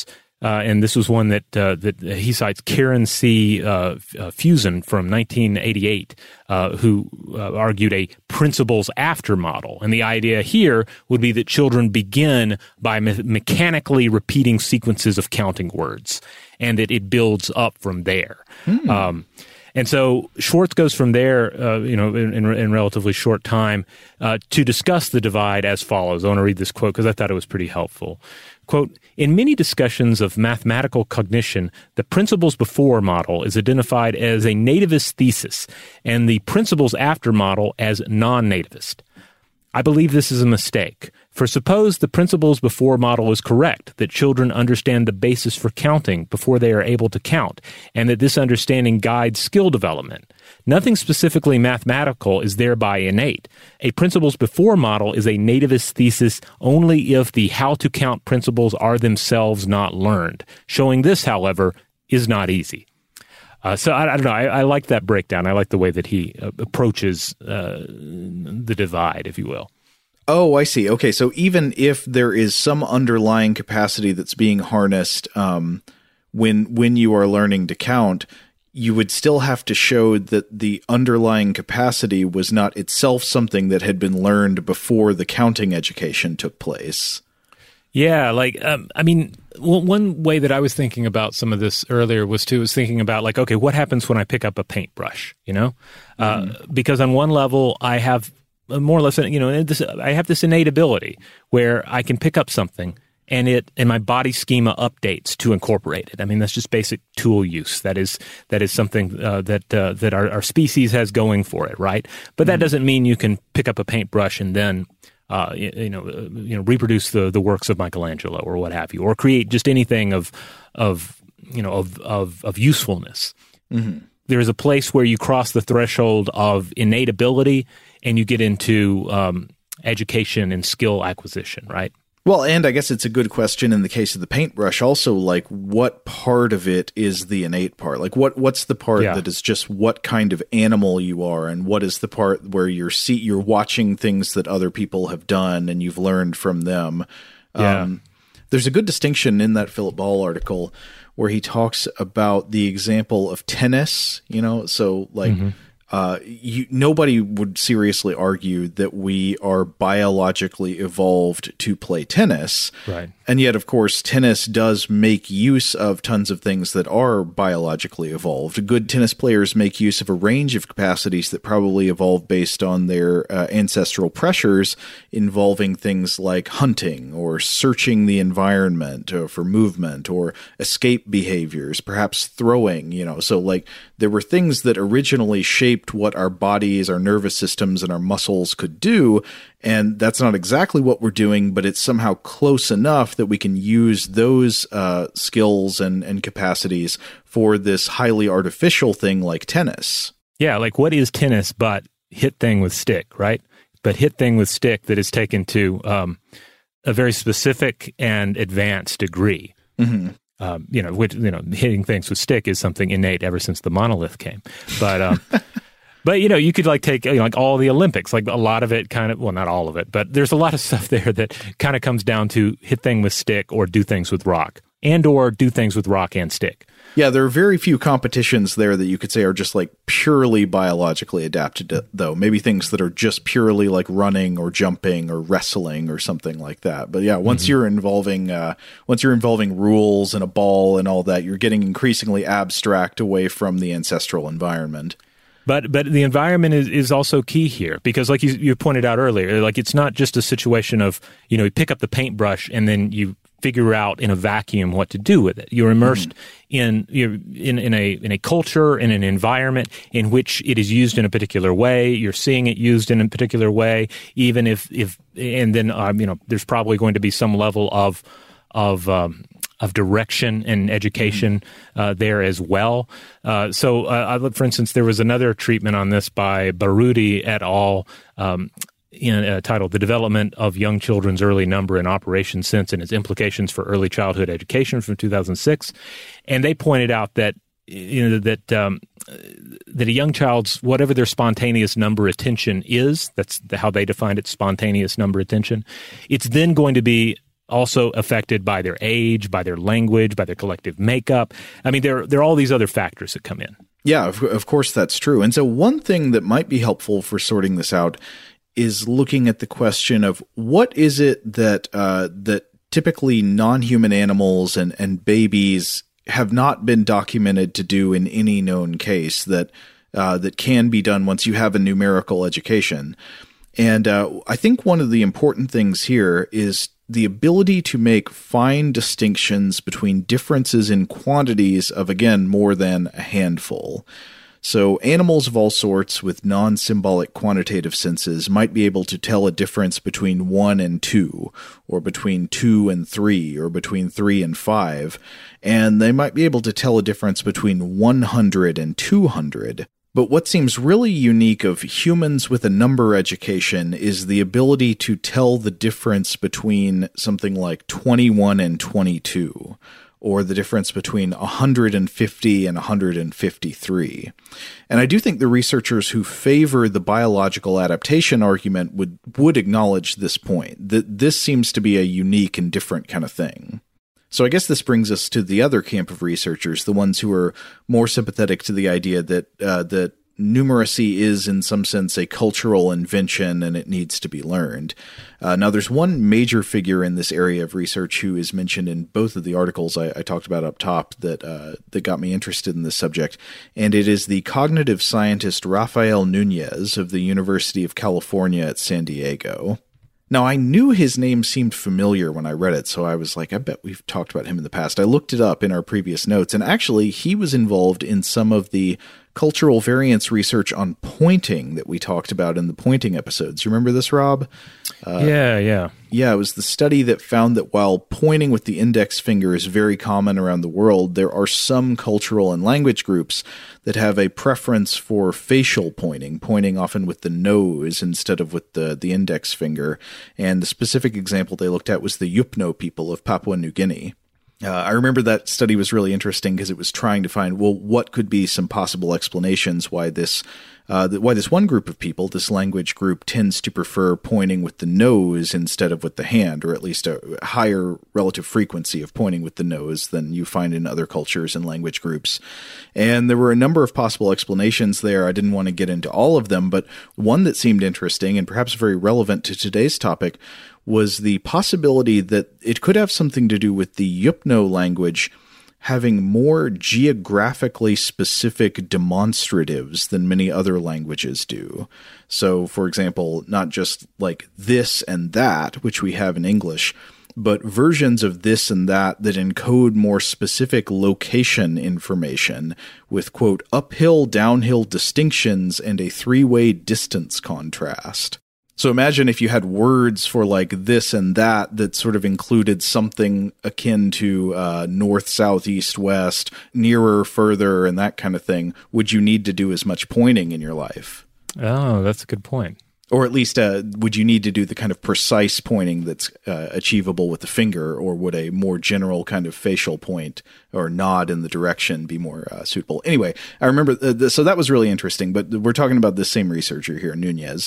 Uh, and this was one that uh, that he cites Karen C. Uh, uh, Fusen from nineteen eighty-eight, uh, who uh, argued a principles after model. And the idea here would be that children begin by me- mechanically repeating sequences of counting words, and that it builds up from there. Hmm. Um, and so Schwartz goes from there, uh, you know, in, in, in relatively short time, uh, to discuss the divide as follows. I want to read this quote because I thought it was pretty helpful. Quote, in many discussions of mathematical cognition, the principles before model is identified as a nativist thesis and the principles after model as non-nativist. I believe this is a mistake. For suppose the principles before model is correct, that children understand the basis for counting before they are able to count, and that this understanding guides skill development. Nothing specifically mathematical is thereby innate. A principles before model is a nativist thesis only if the how to count principles are themselves not learned. Showing this, however, is not easy. Uh, so I, I don't know. I, I like that breakdown. I like the way that he uh, approaches uh, the divide, if you will. Oh, I see. Okay, so even if there is some underlying capacity that's being harnessed um, when when you are learning to count, you would still have to show that the underlying capacity was not itself something that had been learned before the counting education took place. Yeah, like, um, I mean, w- one way that I was thinking about some of this earlier was too, was thinking about like, okay, what happens when I pick up a paintbrush, you know? Uh, mm. Because on one level, I have more or less, you know, this, I have this innate ability where I can pick up something and it, and my body schema updates to incorporate it. I mean, that's just basic tool use. That is, that is something uh, that, uh, that our, our species has going for it, right? But that mm. doesn't mean you can pick up a paintbrush and then Uh, you, you know, uh, you know, reproduce the, the works of Michelangelo or what have you, or create just anything of, of you know, of of, of usefulness. Mm-hmm. There is a place where you cross the threshold of innate ability, and you get into um, education and skill acquisition, right? Well, and I guess it's a good question in the case of the paintbrush also, like what part of it is the innate part? Like what what's the part yeah. that is just what kind of animal you are, and what is the part where you're see you're watching things that other people have done and you've learned from them? Yeah. Um, there's a good distinction in that Philip Ball article where he talks about the example of tennis, you know, so like mm-hmm. Uh, you, nobody would seriously argue that we are biologically evolved to play tennis. Right. And yet, of course, tennis does make use of tons of things that are biologically evolved. Good tennis players make use of a range of capacities that probably evolved based on their uh, ancestral pressures, involving things like hunting or searching the environment or for movement or escape behaviors, perhaps throwing, you know. So, like, there were things that originally shaped what our bodies, our nervous systems, and our muscles could do, and that's not exactly what we're doing, but it's somehow close enough that we can use those uh, skills and, and capacities for this highly artificial thing like tennis. Yeah, like what is tennis but hit thing with stick, right? But hit thing with stick that is taken to um, a very specific and advanced degree. Mm-hmm. Um, you know, which, you know, hitting things with stick is something innate ever since the monolith came. But, um, but you know, you could like take you know, like all the Olympics, like a lot of it kind of, well, not all of it, but there's a lot of stuff there that kind of comes down to hit thing with stick or do things with rock, and or do things with rock and stick. Yeah, there are very few competitions there that you could say are just like purely biologically adapted to, though. Maybe things that are just purely like running or jumping or wrestling or something like that. But yeah, once mm-hmm. you're involving uh, once you're involving rules and a ball and all that, you're getting increasingly abstract away from the ancestral environment. But but the environment is, is also key here because, like you, you pointed out earlier, like it's not just a situation of, you know, you pick up the paintbrush and then you figure out in a vacuum what to do with it. You're immersed mm. in you're in in a in a culture, in an environment in which it is used in a particular way. You're seeing it used in a particular way, even if if and then um, you know there's probably going to be some level of of um, of direction and education uh, there as well. Uh, so, uh, for instance, there was another treatment on this by Baroudi et al. Um, in uh, titled "The Development of Young Children's Early Number and Operation Sense and Its Implications for Early Childhood Education" from two thousand six, and they pointed out that you know that um, that a young child's whatever their spontaneous number attention is, that's the, how they defined it, spontaneous number attention. It's then going to be also affected by their age, by their language, by their collective makeup. I mean, there, there are all these other factors that come in. Yeah, of, of course that's true. And so one thing that might be helpful for sorting this out is looking at the question of what is it that uh, that typically non-human animals and, and babies have not been documented to do in any known case that uh, that can be done once you have a numerical education. And uh, I think one of the important things here is the ability to make fine distinctions between differences in quantities of, again, more than a handful. So animals of all sorts with non-symbolic quantitative senses might be able to tell a difference between one and two, or between two and three, or between three and five, and they might be able to tell a difference between one hundred and two hundred. But what seems really unique of humans with a number education is the ability to tell the difference between something like twenty-one and twenty-two, or the difference between one hundred fifty and one hundred fifty-three. And I do think the researchers who favor the biological adaptation argument would, would acknowledge this point, that this seems to be a unique and different kind of thing. So I guess this brings us to the other camp of researchers, the ones who are more sympathetic to the idea that uh, that numeracy is in some sense a cultural invention and it needs to be learned. Uh, now there's one major figure in this area of research who is mentioned in both of the articles I, I talked about up top that uh, that got me interested in this subject, and it is the cognitive scientist Rafael Nunez of the University of California at San Diego. Now, I knew his name seemed familiar when I read it, so I was like, I bet we've talked about him in the past. I looked it up in our previous notes, and actually, he was involved in some of the cultural variance research on pointing that we talked about in the pointing episodes. You remember this, Rob? Uh, yeah, yeah. Yeah, it was the study that found that while pointing with the index finger is very common around the world, there are some cultural and language groups that have a preference for facial pointing, pointing often with the nose instead of with the, the index finger. And the specific example they looked at was the Yupno people of Papua New Guinea. Uh, I remember that study was really interesting because it was trying to find, well, what could be some possible explanations why this uh, why this one group of people, this language group, tends to prefer pointing with the nose instead of with the hand, or at least a higher relative frequency of pointing with the nose than you find in other cultures and language groups. And there were a number of possible explanations there. I didn't want to get into all of them, but one that seemed interesting and perhaps very relevant to today's topic was the possibility that it could have something to do with the Yupno language having more geographically specific demonstratives than many other languages do. So, for example, not just like this and that, which we have in English, but versions of this and that that encode more specific location information with, quote, uphill, downhill distinctions and a three-way distance contrast. So imagine if you had words for like this and that that sort of included something akin to uh, north, south, east, west, nearer, further, and that kind of thing. Would you need to do as much pointing in your life? Oh, that's a good point. Or at least uh, would you need to do the kind of precise pointing that's uh, achievable with the finger, or would a more general kind of facial point or nod in the direction be more uh, suitable? Anyway, I remember, uh, the, so that was really interesting, but we're talking about the same researcher here, Nunez.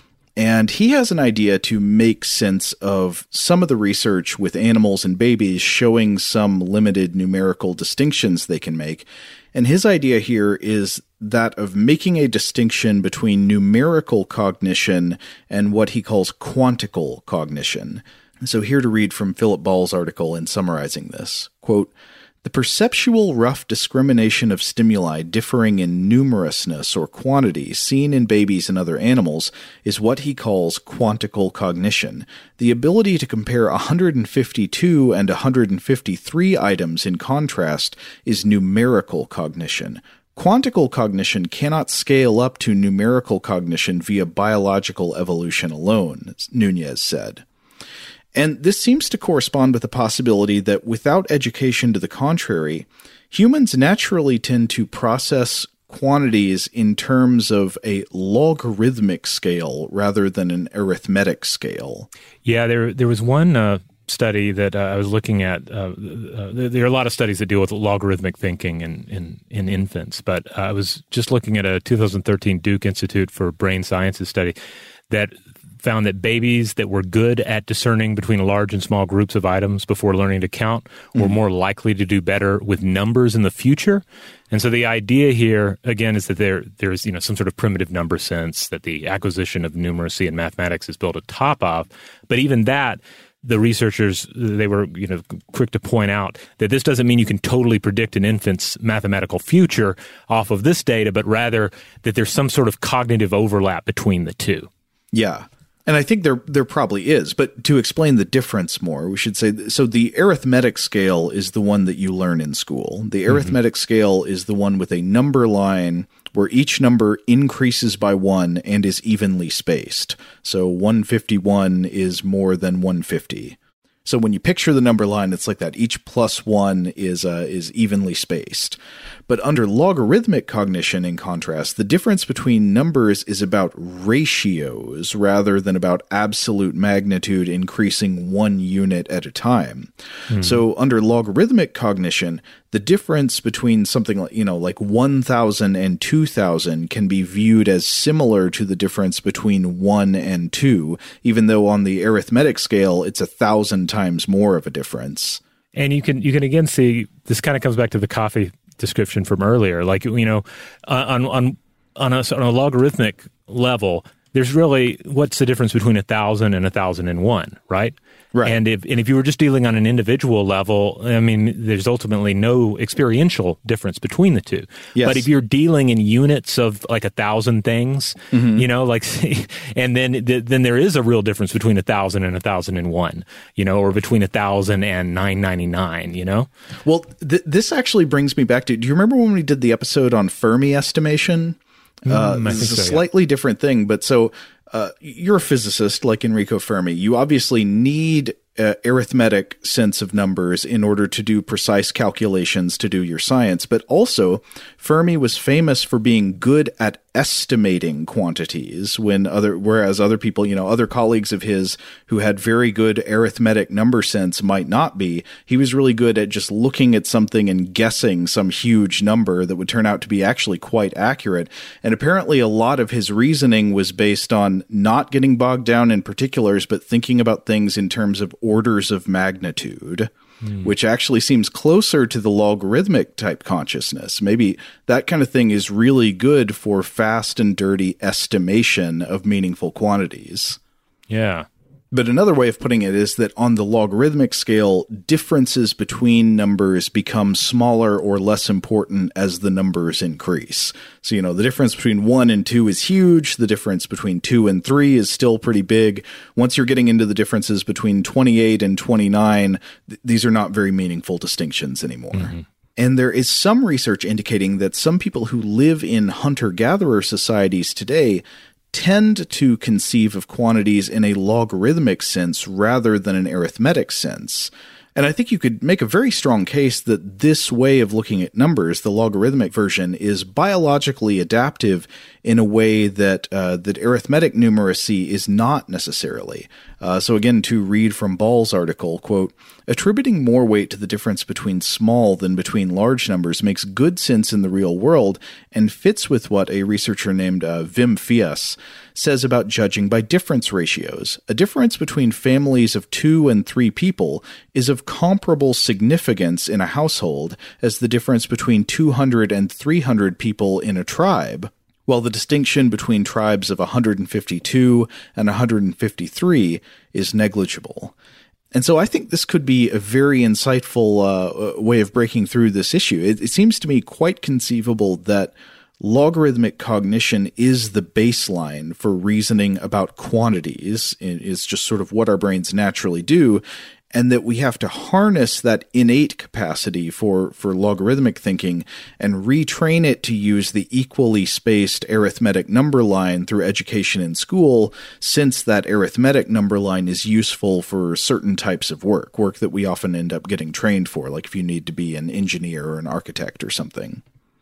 And he has an idea to make sense of some of the research with animals and babies showing some limited numerical distinctions they can make. And his idea here is that of making a distinction between numerical cognition and what he calls quantical cognition. So here to read from Philip Ball's article in summarizing this, quote, "The perceptual rough discrimination of stimuli differing in numerousness or quantity seen in babies and other animals is what he calls quantical cognition. The ability to compare one hundred fifty-two and one hundred fifty-three items in contrast is numerical cognition. Quantical cognition cannot scale up to numerical cognition via biological evolution alone," Nunez said. And this seems to correspond with the possibility that without education to the contrary, humans naturally tend to process quantities in terms of a logarithmic scale rather than an arithmetic scale. Yeah, there there was one uh, study that uh, I was looking at. Uh, uh, there are a lot of studies that deal with logarithmic thinking in, in, in infants, but uh, I was just looking at a two thousand thirteen Duke Institute for Brain Sciences study that found that babies that were good at discerning between large and small groups of items before learning to count were mm-hmm. more likely to do better with numbers in the future. And so the idea here, again, is that there there's you know some sort of primitive number sense that the acquisition of numeracy in mathematics is built atop of. But even that, the researchers, they were you know quick to point out that this doesn't mean you can totally predict an infant's mathematical future off of this data, but rather that there's some sort of cognitive overlap between the two. Yeah. And I think there there probably is, but to explain the difference more, we should say, so the arithmetic scale is the one that you learn in school. The arithmetic mm-hmm. scale is the one with a number line where each number increases by one and is evenly spaced. So one hundred fifty-one is more than one hundred fifty. So when you picture the number line, it's like that. Each plus one is uh, is evenly spaced. But under logarithmic cognition, in contrast, the difference between numbers is about ratios rather than about absolute magnitude increasing one unit at a time. Mm-hmm. So under logarithmic cognition, the difference between something like, you know, like one thousand and two thousand can be viewed as similar to the difference between one and two, even though on the arithmetic scale, it's a thousand times more of a difference. And you can you can again see, this kind of comes back to the coffee description from earlier. Like, you know, on on on a, on a logarithmic level, there's really, what's the difference between a thousand and a thousand and one, right? Right. And if and if you were just dealing on an individual level, I mean, there's ultimately no experiential difference between the two. Yes. But if you're dealing in units of like a thousand things, mm-hmm. you know, like, and then then there is a real difference between a thousand and a thousand and one, you know, or between a thousand and nine ninety nine, you know. Well, th- this actually brings me back to. Do you remember when we did the episode on Fermi estimation? Mm, uh, I this think is a so, yeah. slightly different thing, but so. Uh, you're a physicist like Enrico Fermi. You obviously need uh, arithmetic sense of numbers in order to do precise calculations to do your science. But also, Fermi was famous for being good at estimating quantities when other, whereas other people, you know, other colleagues of his who had very good arithmetic number sense might not be. He was really good at just looking at something and guessing some huge number that would turn out to be actually quite accurate. And apparently a lot of his reasoning was based on not getting bogged down in particulars, but thinking about things in terms of orders of magnitude. Hmm. Which actually seems closer to the logarithmic type consciousness. Maybe that kind of thing is really good for fast and dirty estimation of meaningful quantities. Yeah. But another way of putting it is that on the logarithmic scale, differences between numbers become smaller or less important as the numbers increase. So, you know, the difference between one and two is huge. The difference between two and three is still pretty big. Once you're getting into the differences between twenty-eight and twenty-nine, th- these are not very meaningful distinctions anymore. Mm-hmm. And there is some research indicating that some people who live in hunter-gatherer societies today tend to conceive of quantities in a logarithmic sense rather than an arithmetic sense. And I think you could make a very strong case that this way of looking at numbers, the logarithmic version, is biologically adaptive in a way that uh, that arithmetic numeracy is not necessarily. Uh, so again, to read from Ball's article, quote, attributing more weight to the difference between small than between large numbers makes good sense in the real world and fits with what a researcher named uh, Wim Fias says about judging by difference ratios. A difference between families of two and three people is of comparable significance in a household as the difference between two hundred and three hundred people in a tribe, while the distinction between tribes of one hundred fifty-two and one hundred fifty-three is negligible. And so I think this could be a very insightful uh, way of breaking through this issue. It, it seems to me quite conceivable that logarithmic cognition is the baseline for reasoning about quantities. It's just sort of what our brains naturally do, and that we have to harness that innate capacity for, for logarithmic thinking and retrain it to use the equally spaced arithmetic number line through education in school, since that arithmetic number line is useful for certain types of work, work that we often end up getting trained for, like if you need to be an engineer or an architect or something.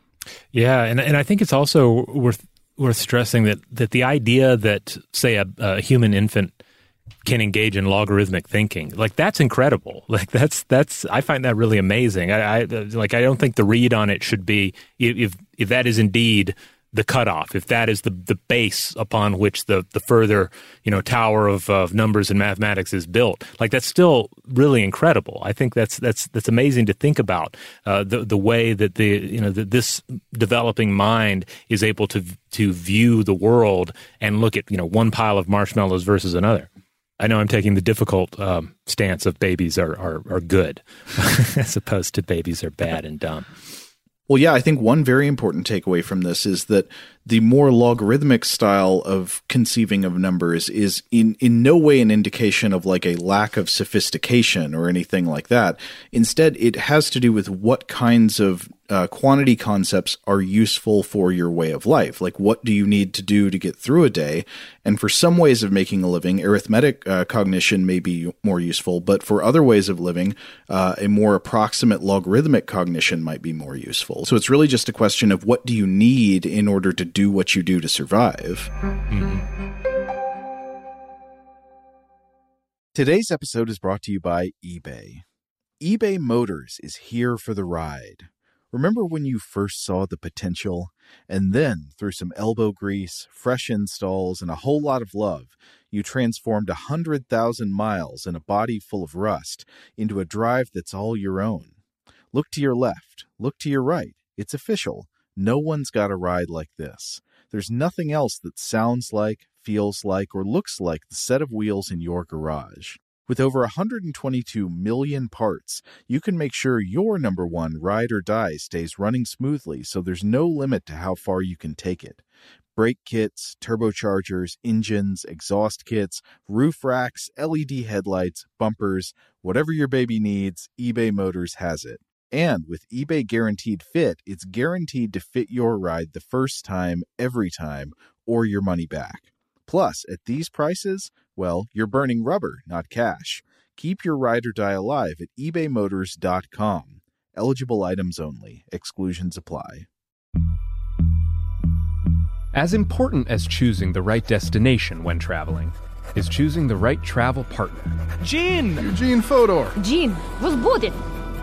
Yeah, and and I think it's also worth worth stressing that that the idea that, say, a, a human infant can engage in logarithmic thinking, like that's incredible. Like that's that's I find that really amazing. I, I like I don't think the read on it should be, if if that is indeed the cutoff, if that is the the base upon which the the further, you know, tower of, of numbers and mathematics is built, like that's still really incredible. I think that's that's that's amazing to think about uh, the the way that the you know that this developing mind is able to to view the world and look at, you know, one pile of marshmallows versus another. I know I'm taking the difficult um, stance of babies are are, are good as opposed to babies are bad and dumb. Well, yeah, I think one very important takeaway from this is that the more logarithmic style of conceiving of numbers is in, in no way an indication of like a lack of sophistication or anything like that. Instead, it has to do with what kinds of uh, quantity concepts are useful for your way of life. Like, what do you need to do to get through a day? And for some ways of making a living, arithmetic uh, cognition may be more useful, but for other ways of living, uh, a more approximate logarithmic cognition might be more useful. So it's really just a question of what do you need in order to do what you do to survive. Mm-hmm. Today's episode is brought to you by eBay. eBay Motors is here for the ride. Remember when you first saw the potential? And then, through some elbow grease, fresh installs, and a whole lot of love, you transformed one hundred thousand miles and a body full of rust into a drive that's all your own. Look to your left. Look to your right. It's official. No one's got a ride like this. There's nothing else that sounds like, feels like, or looks like the set of wheels in your garage. With over one hundred twenty-two million parts, you can make sure your number one ride or die stays running smoothly, so there's no limit to how far you can take it. Brake kits, turbochargers, engines, exhaust kits, roof racks, L E D headlights, bumpers, whatever your baby needs, eBay Motors has it. And with eBay Guaranteed Fit, it's guaranteed to fit your ride the first time, every time, or your money back. Plus, at these prices, well, you're burning rubber, not cash. Keep your ride or die alive at ebay motors dot com. Eligible items only. Exclusions apply. As important as choosing the right destination when traveling is choosing the right travel partner. Gene! Eugene Fodor. Gene, was будет?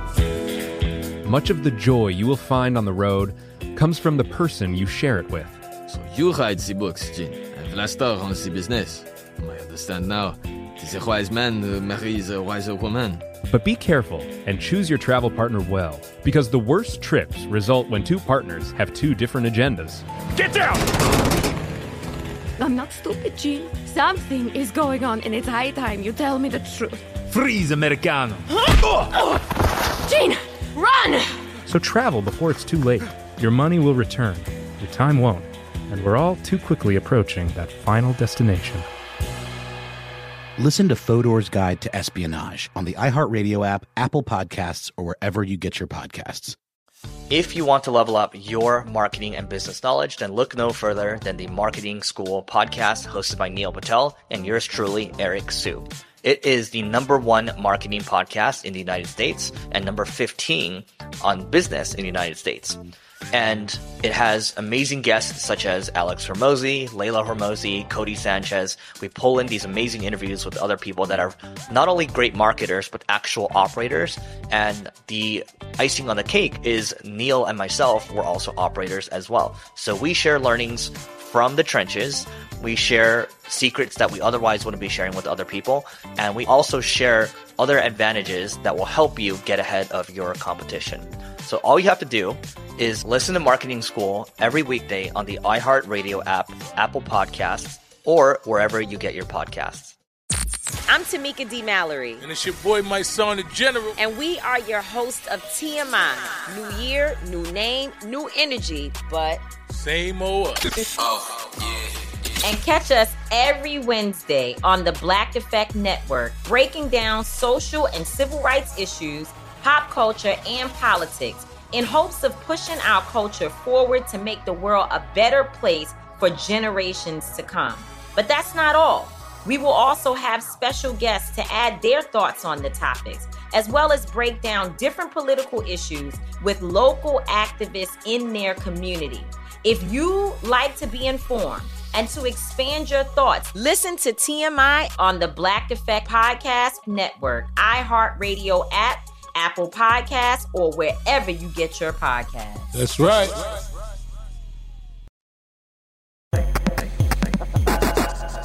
Much of the joy you will find on the road comes from the person you share it with. So you write the books, Gene, and Vlastar runs the business. I understand now. The wise man uh, marries a wiser woman. But be careful and choose your travel partner well, because the worst trips result when two partners have two different agendas. Get down! I'm not stupid, Gene. Something is going on, and it's high time you tell me the truth. Freeze, Americano! Gene, run! So travel before it's too late. Your money will return, your time won't, and we're all too quickly approaching that final destination. Listen to Fodor's Guide to Espionage on the iHeartRadio app, Apple Podcasts, or wherever you get your podcasts. If you want to level up your marketing and business knowledge, then look no further than the Marketing School podcast hosted by Neil Patel and yours truly, Eric Su. It is the number one marketing podcast in the United States and number fifteen on business in the United States. And it has amazing guests such as Alex Hormozi, Layla Hormozi, Cody Sanchez. We pull in these amazing interviews with other people that are not only great marketers, but actual operators. And the icing on the cake is Neil and myself were also operators as well. So we share learnings from the trenches. We share secrets that we otherwise wouldn't be sharing with other people. And we also share other advantages that will help you get ahead of your competition. So all you have to do is listen to Marketing School every weekday on the iHeartRadio app, Apple Podcasts, or wherever you get your podcasts. I'm Tamika D. Mallory. And it's your boy, my son, the General. And we are your hosts of T M I. New year, new name, new energy, but... same old us. Oh, yeah. And catch us every Wednesday on the Black Effect Network, breaking down social and civil rights issues, pop culture, and politics in hopes of pushing our culture forward to make the world a better place for generations to come. But that's not all. We will also have special guests to add their thoughts on the topics, as well as break down different political issues with local activists in their community. If you like to be informed and to expand your thoughts, listen to T M I on the Black Effect Podcast Network, iHeartRadio app, Apple Podcasts, or wherever you get your podcasts. That's right.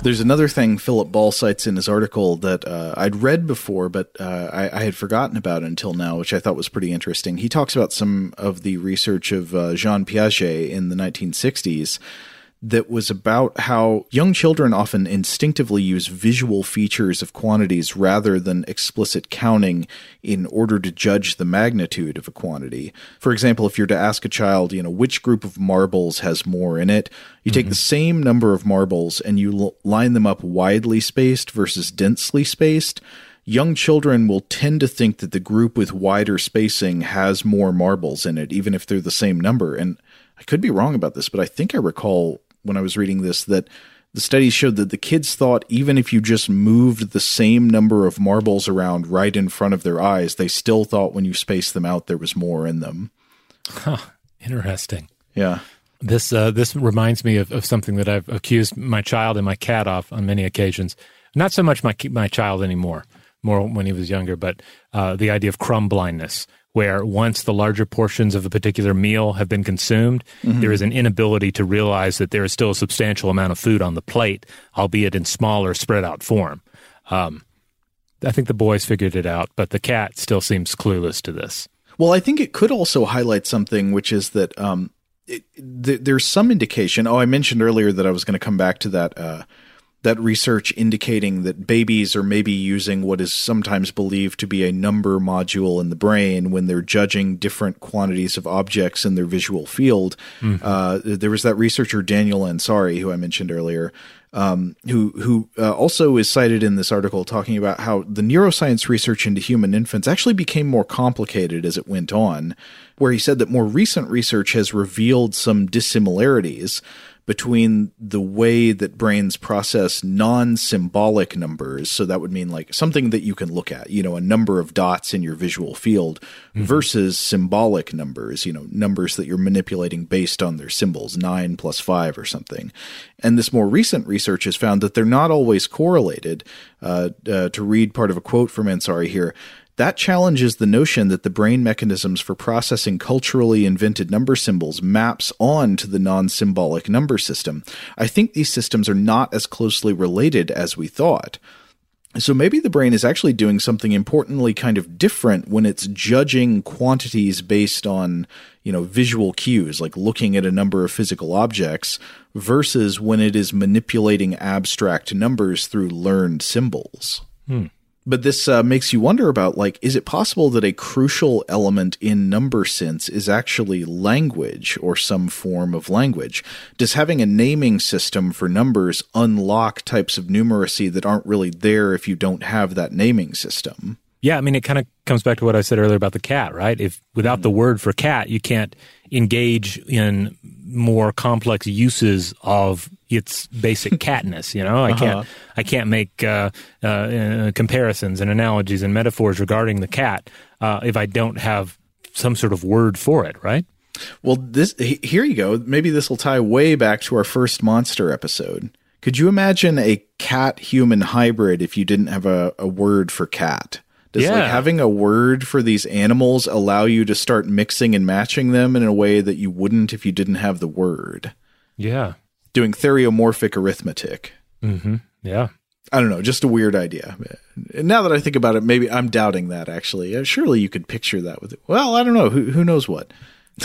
There's another thing Philip Ball cites in his article that uh, I'd read before, but uh, I, I had forgotten about until now, which I thought was pretty interesting. He talks about some of the research of uh, Jean Piaget in the nineteen sixties that was about how young children often instinctively use visual features of quantities rather than explicit counting in order to judge the magnitude of a quantity. For example, if you're to ask a child, you know, which group of marbles has more in it, you mm-hmm. take the same number of marbles and you l- line them up widely spaced versus densely spaced. Young children will tend to think that the group with wider spacing has more marbles in it, even if they're the same number. And I could be wrong about this, but I think I recall when I was reading this that the studies showed that the kids thought even if you just moved the same number of marbles around right in front of their eyes, they still thought when you spaced them out there was more in them. Huh. Interesting. Yeah. This uh, this reminds me of, of something that I've accused my child and my cat of on many occasions. Not so much my my child anymore, more when he was younger, but uh, the idea of crumb blindness, where once the larger portions of a particular meal have been consumed, mm-hmm. there is an inability to realize that there is still a substantial amount of food on the plate, albeit in smaller, spread-out form. Um, I think the boys figured it out, but the cat still seems clueless to this. Well, I think it could also highlight something, which is that um, it, th- there's some indication. Oh, I mentioned earlier that I was going to come back to that uh, that research indicating that babies are maybe using what is sometimes believed to be a number module in the brain when they're judging different quantities of objects in their visual field. Mm-hmm. Uh, there was that researcher, Daniel Ansari, who I mentioned earlier, um, who who uh, also is cited in this article talking about how the neuroscience research into human infants actually became more complicated as it went on, where he said that more recent research has revealed some dissimilarities between the way that brains process non-symbolic numbers, so that would mean like something that you can look at, you know, a number of dots in your visual field, mm-hmm. versus symbolic numbers, you know, numbers that you're manipulating based on their symbols, nine plus five or something. And this more recent research has found that they're not always correlated. Uh, uh, to read part of a quote from Ansari here, that challenges the notion that the brain mechanisms for processing culturally invented number symbols maps on to the non-symbolic number system. I think these systems are not as closely related as we thought. So maybe the brain is actually doing something importantly kind of different when it's judging quantities based on, you know, visual cues, like looking at a number of physical objects, versus when it is manipulating abstract numbers through learned symbols. Hmm. But this uh, makes you wonder about, like, is it possible that a crucial element in number sense is actually language or some form of language? Does having a naming system for numbers unlock types of numeracy that aren't really there if you don't have that naming system? Yeah, I mean, it kind of comes back to what I said earlier about the cat, right? If without the word for cat, you can't engage in more complex uses of its basic catness. You know, I can't, uh-huh. I can't make uh, uh, comparisons and analogies and metaphors regarding the cat uh, if I don't have some sort of word for it, right? Well, this here you go. Maybe this will tie way back to our first monster episode. Could you imagine a cat-human hybrid if you didn't have a, a word for cat? Does yeah. like having a word for these animals allow you to start mixing and matching them in a way that you wouldn't if you didn't have the word? Yeah. Doing theriomorphic arithmetic. Mm-hmm. Yeah. I don't know, just a weird idea. Now that I think about it, maybe I'm doubting that, actually. Surely you could picture that with it. Well, I don't know. Who, who knows what?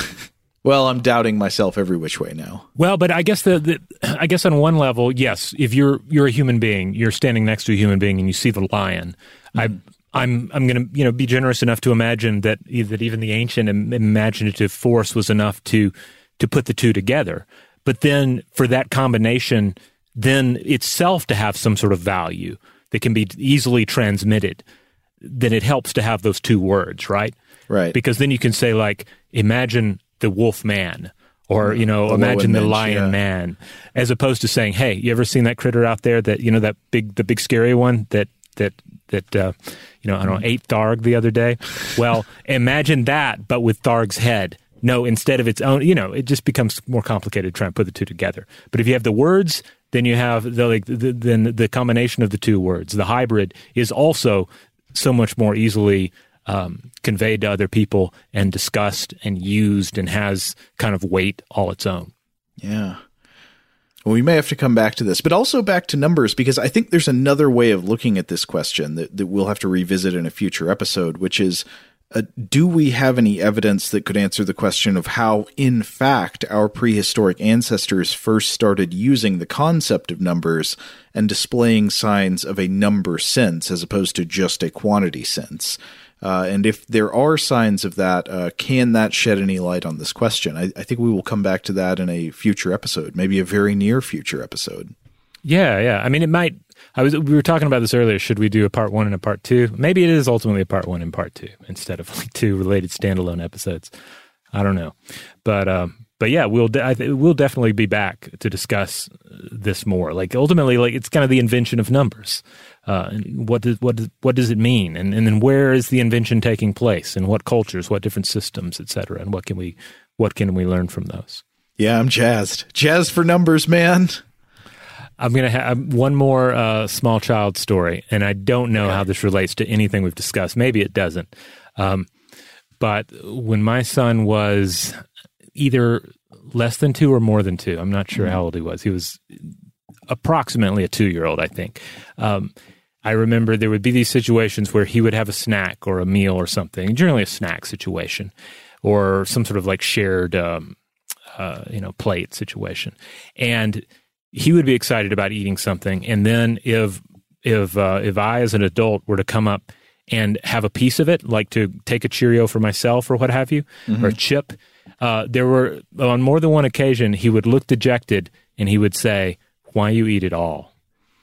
Well, I'm doubting myself every which way now. Well, but I guess the, the I guess on one level, yes, if you're you're a human being, you're standing next to a human being and you see the lion, mm-hmm. I I'm I'm going to you know be generous enough to imagine that that even the ancient imaginative force was enough to to put the two together. But then for that combination, then itself to have some sort of value that can be easily transmitted, then it helps to have those two words, right? Right. Because then you can say, like, imagine the wolf man, or, you know, the imagine the mensch, lion yeah. man, as opposed to saying, hey, you ever seen that critter out there that, you know, that big, the big scary one that, that, that, uh, you know, I don't know, ate Tharg the other day? Well, imagine that, but with Tharg's head. No, instead of its own, you know, it just becomes more complicated to try and put the two together. But if you have the words, then you have the, like, the, then the combination of the two words. The hybrid is also so much more easily um, conveyed to other people and discussed and used and has kind of weight all its own. Yeah. We may have to come back to this, but also back to numbers, because I think there's another way of looking at this question that, that we'll have to revisit in a future episode, which is, uh, do we have any evidence that could answer the question of how, in fact, our prehistoric ancestors first started using the concept of numbers and displaying signs of a number sense as opposed to just a quantity sense? Uh, and if there are signs of that, uh, can that shed any light on this question? I, I think we will come back to that in a future episode, maybe a very near future episode. Yeah, yeah. I mean, it might. I was. We were talking about this earlier. Should we do a part one and a part two? Maybe it is ultimately a part one and part two instead of like two related standalone episodes. I don't know, but um, but yeah, we'll de- I th- we'll definitely be back to discuss this more. Like ultimately, like it's kind of the invention of numbers. Uh, and what does what does what does it mean, and and then where is the invention taking place, and what cultures, what different systems, et cetera, and what can we what can we learn from those? Yeah, I'm jazzed, jazzed for numbers, man. I'm gonna have one more uh, small child story, and I don't know okay. how this relates to anything we've discussed. Maybe it doesn't, um, but when my son was either less than two or more than two, I'm not sure mm-hmm. how old he was. He was approximately a two-year-old, I think. Um, I remember there would be these situations where he would have a snack or a meal or something, generally a snack situation, or some sort of like shared, um, uh, you know, plate situation. And he would be excited about eating something. And then if, if, uh, if I as an adult were to come up and have a piece of it, like to take a Cheerio for myself or what have you, mm-hmm. or a chip, uh, there were, on more than one occasion, he would look dejected and he would say, "Why you eat it all?"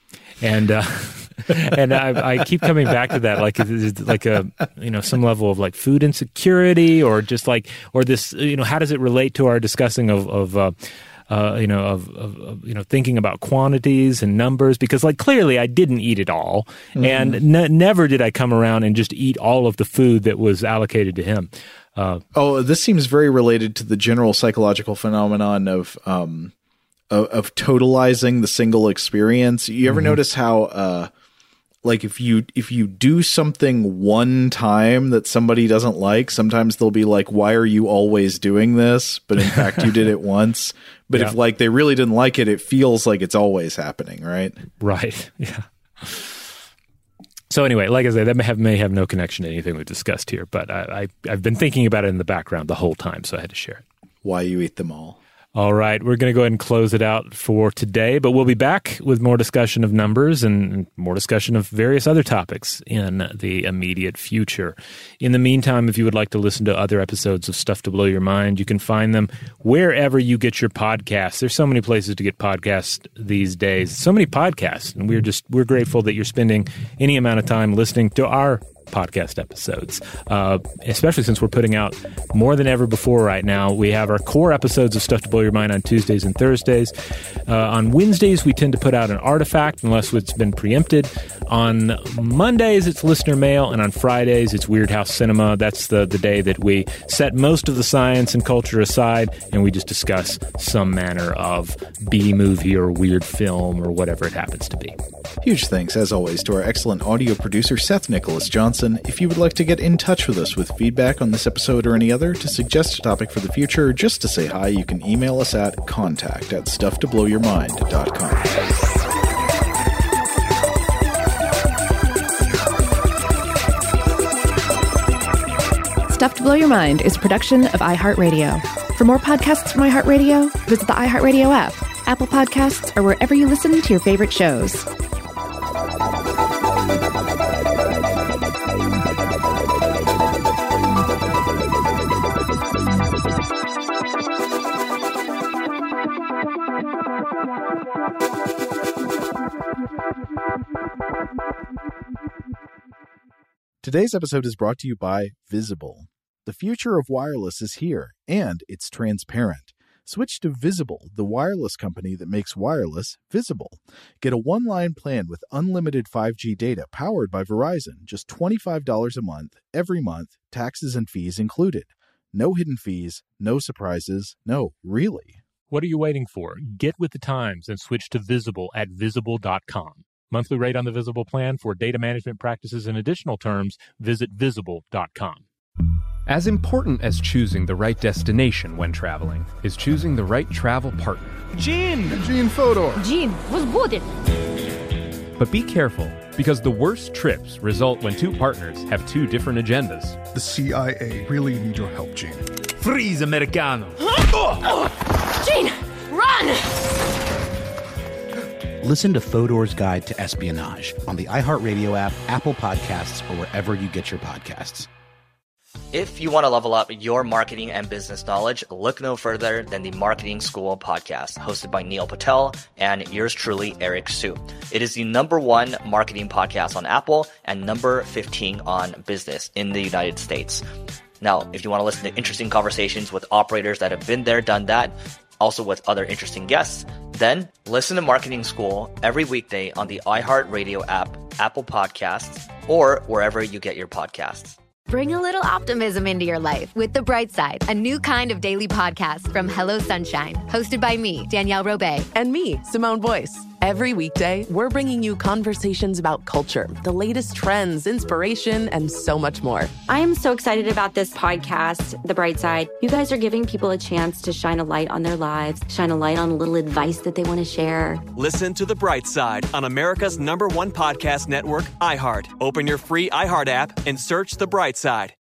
And, uh, and I, I keep coming back to that, like it's like a you know some level of like food insecurity, or just like or this you know how does it relate to our discussing of of uh, uh, you know of, of, of you know thinking about quantities and numbers? Because like clearly I didn't eat it all, mm-hmm. and ne- never did I come around and just eat all of the food that was allocated to him. Uh, oh, this seems very related to the general psychological phenomenon of. Um, Of, of totalizing the single experience. You ever mm-hmm. notice how, uh, like if you if you do something one time that somebody doesn't like, sometimes they'll be like, "Why are you always doing this?" But in fact, you did it once. But yeah. if like they really didn't like it, it feels like it's always happening, right? Right. Yeah. So anyway, like I said, that may have may have no connection to anything we've discussed here, but I, I I've been thinking about it in the background the whole time, so I had to share it. Why you eat them all. All right, we're going to go ahead and close it out for today, but we'll be back with more discussion of numbers and more discussion of various other topics in the immediate future. In the meantime, if you would like to listen to other episodes of Stuff to Blow Your Mind, you can find them wherever you get your podcasts. There's so many places to get podcasts these days, so many podcasts, and we're just we're grateful that you're spending any amount of time listening to our podcast episodes, uh, especially since we're putting out more than ever before right now. We have our core episodes of Stuff to Blow Your Mind on Tuesdays and Thursdays. Uh, on Wednesdays, we tend to put out an artifact unless it's been preempted. On Mondays, it's listener mail, and on Fridays, it's Weird House Cinema. That's the, the day that we set most of the science and culture aside, and we just discuss some manner of B-movie or weird film or whatever it happens to be. Huge thanks, as always, to our excellent audio producer, Seth Nicholas Johnson. If you would like to get in touch with us with feedback on this episode or any other, to suggest a topic for the future, or just to say hi, you can email us at contact at stuff to blow your mind dot com. Stuff to Blow Your Mind is a production of iHeartRadio. For more podcasts from iHeartRadio, visit the iHeartRadio app, Apple Podcasts, or wherever you listen to your favorite shows. Today's episode is brought to you by Visible. The future of wireless is here, and it's transparent. Switch to Visible, the wireless company that makes wireless visible. Get a one-line plan with unlimited five G data powered by Verizon, just twenty-five dollars a month, every month, taxes and fees included. No hidden fees, no surprises, no, really. What are you waiting for? Get with the times and switch to Visible at visible dot com. Monthly rate on the Visible plan. For data management practices and additional terms, visit visible dot com. As important as choosing the right destination when traveling is choosing the right travel partner. Gene! Gene Fodor! Gene, was будет? But be careful, because the worst trips result when two partners have two different agendas. The C I A really need your help, Gene. Freeze, Americano! Gene, run! Listen to Fodor's Guide to Espionage on the iHeartRadio app, Apple Podcasts, or wherever you get your podcasts. If you want to level up your marketing and business knowledge, look no further than the Marketing School podcast, hosted by Neil Patel and yours truly, Eric Su. It is the number one marketing podcast on Apple and number fifteen on business in the United States. Now, if you want to listen to interesting conversations with operators that have been there, done that, also with other interesting guests, then listen to Marketing School every weekday on the iHeartRadio app, Apple Podcasts, or wherever you get your podcasts. Bring a little optimism into your life with The Bright Side, a new kind of daily podcast from Hello Sunshine, hosted by me, Danielle Robay. And me, Simone Boyce. Every weekday, we're bringing you conversations about culture, the latest trends, inspiration, and so much more. I am so excited about this podcast, The Bright Side. You guys are giving people a chance to shine a light on their lives, shine a light on a little advice that they want to share. Listen to The Bright Side on America's number one podcast network, iHeart. Open your free iHeart app and search The Bright Side.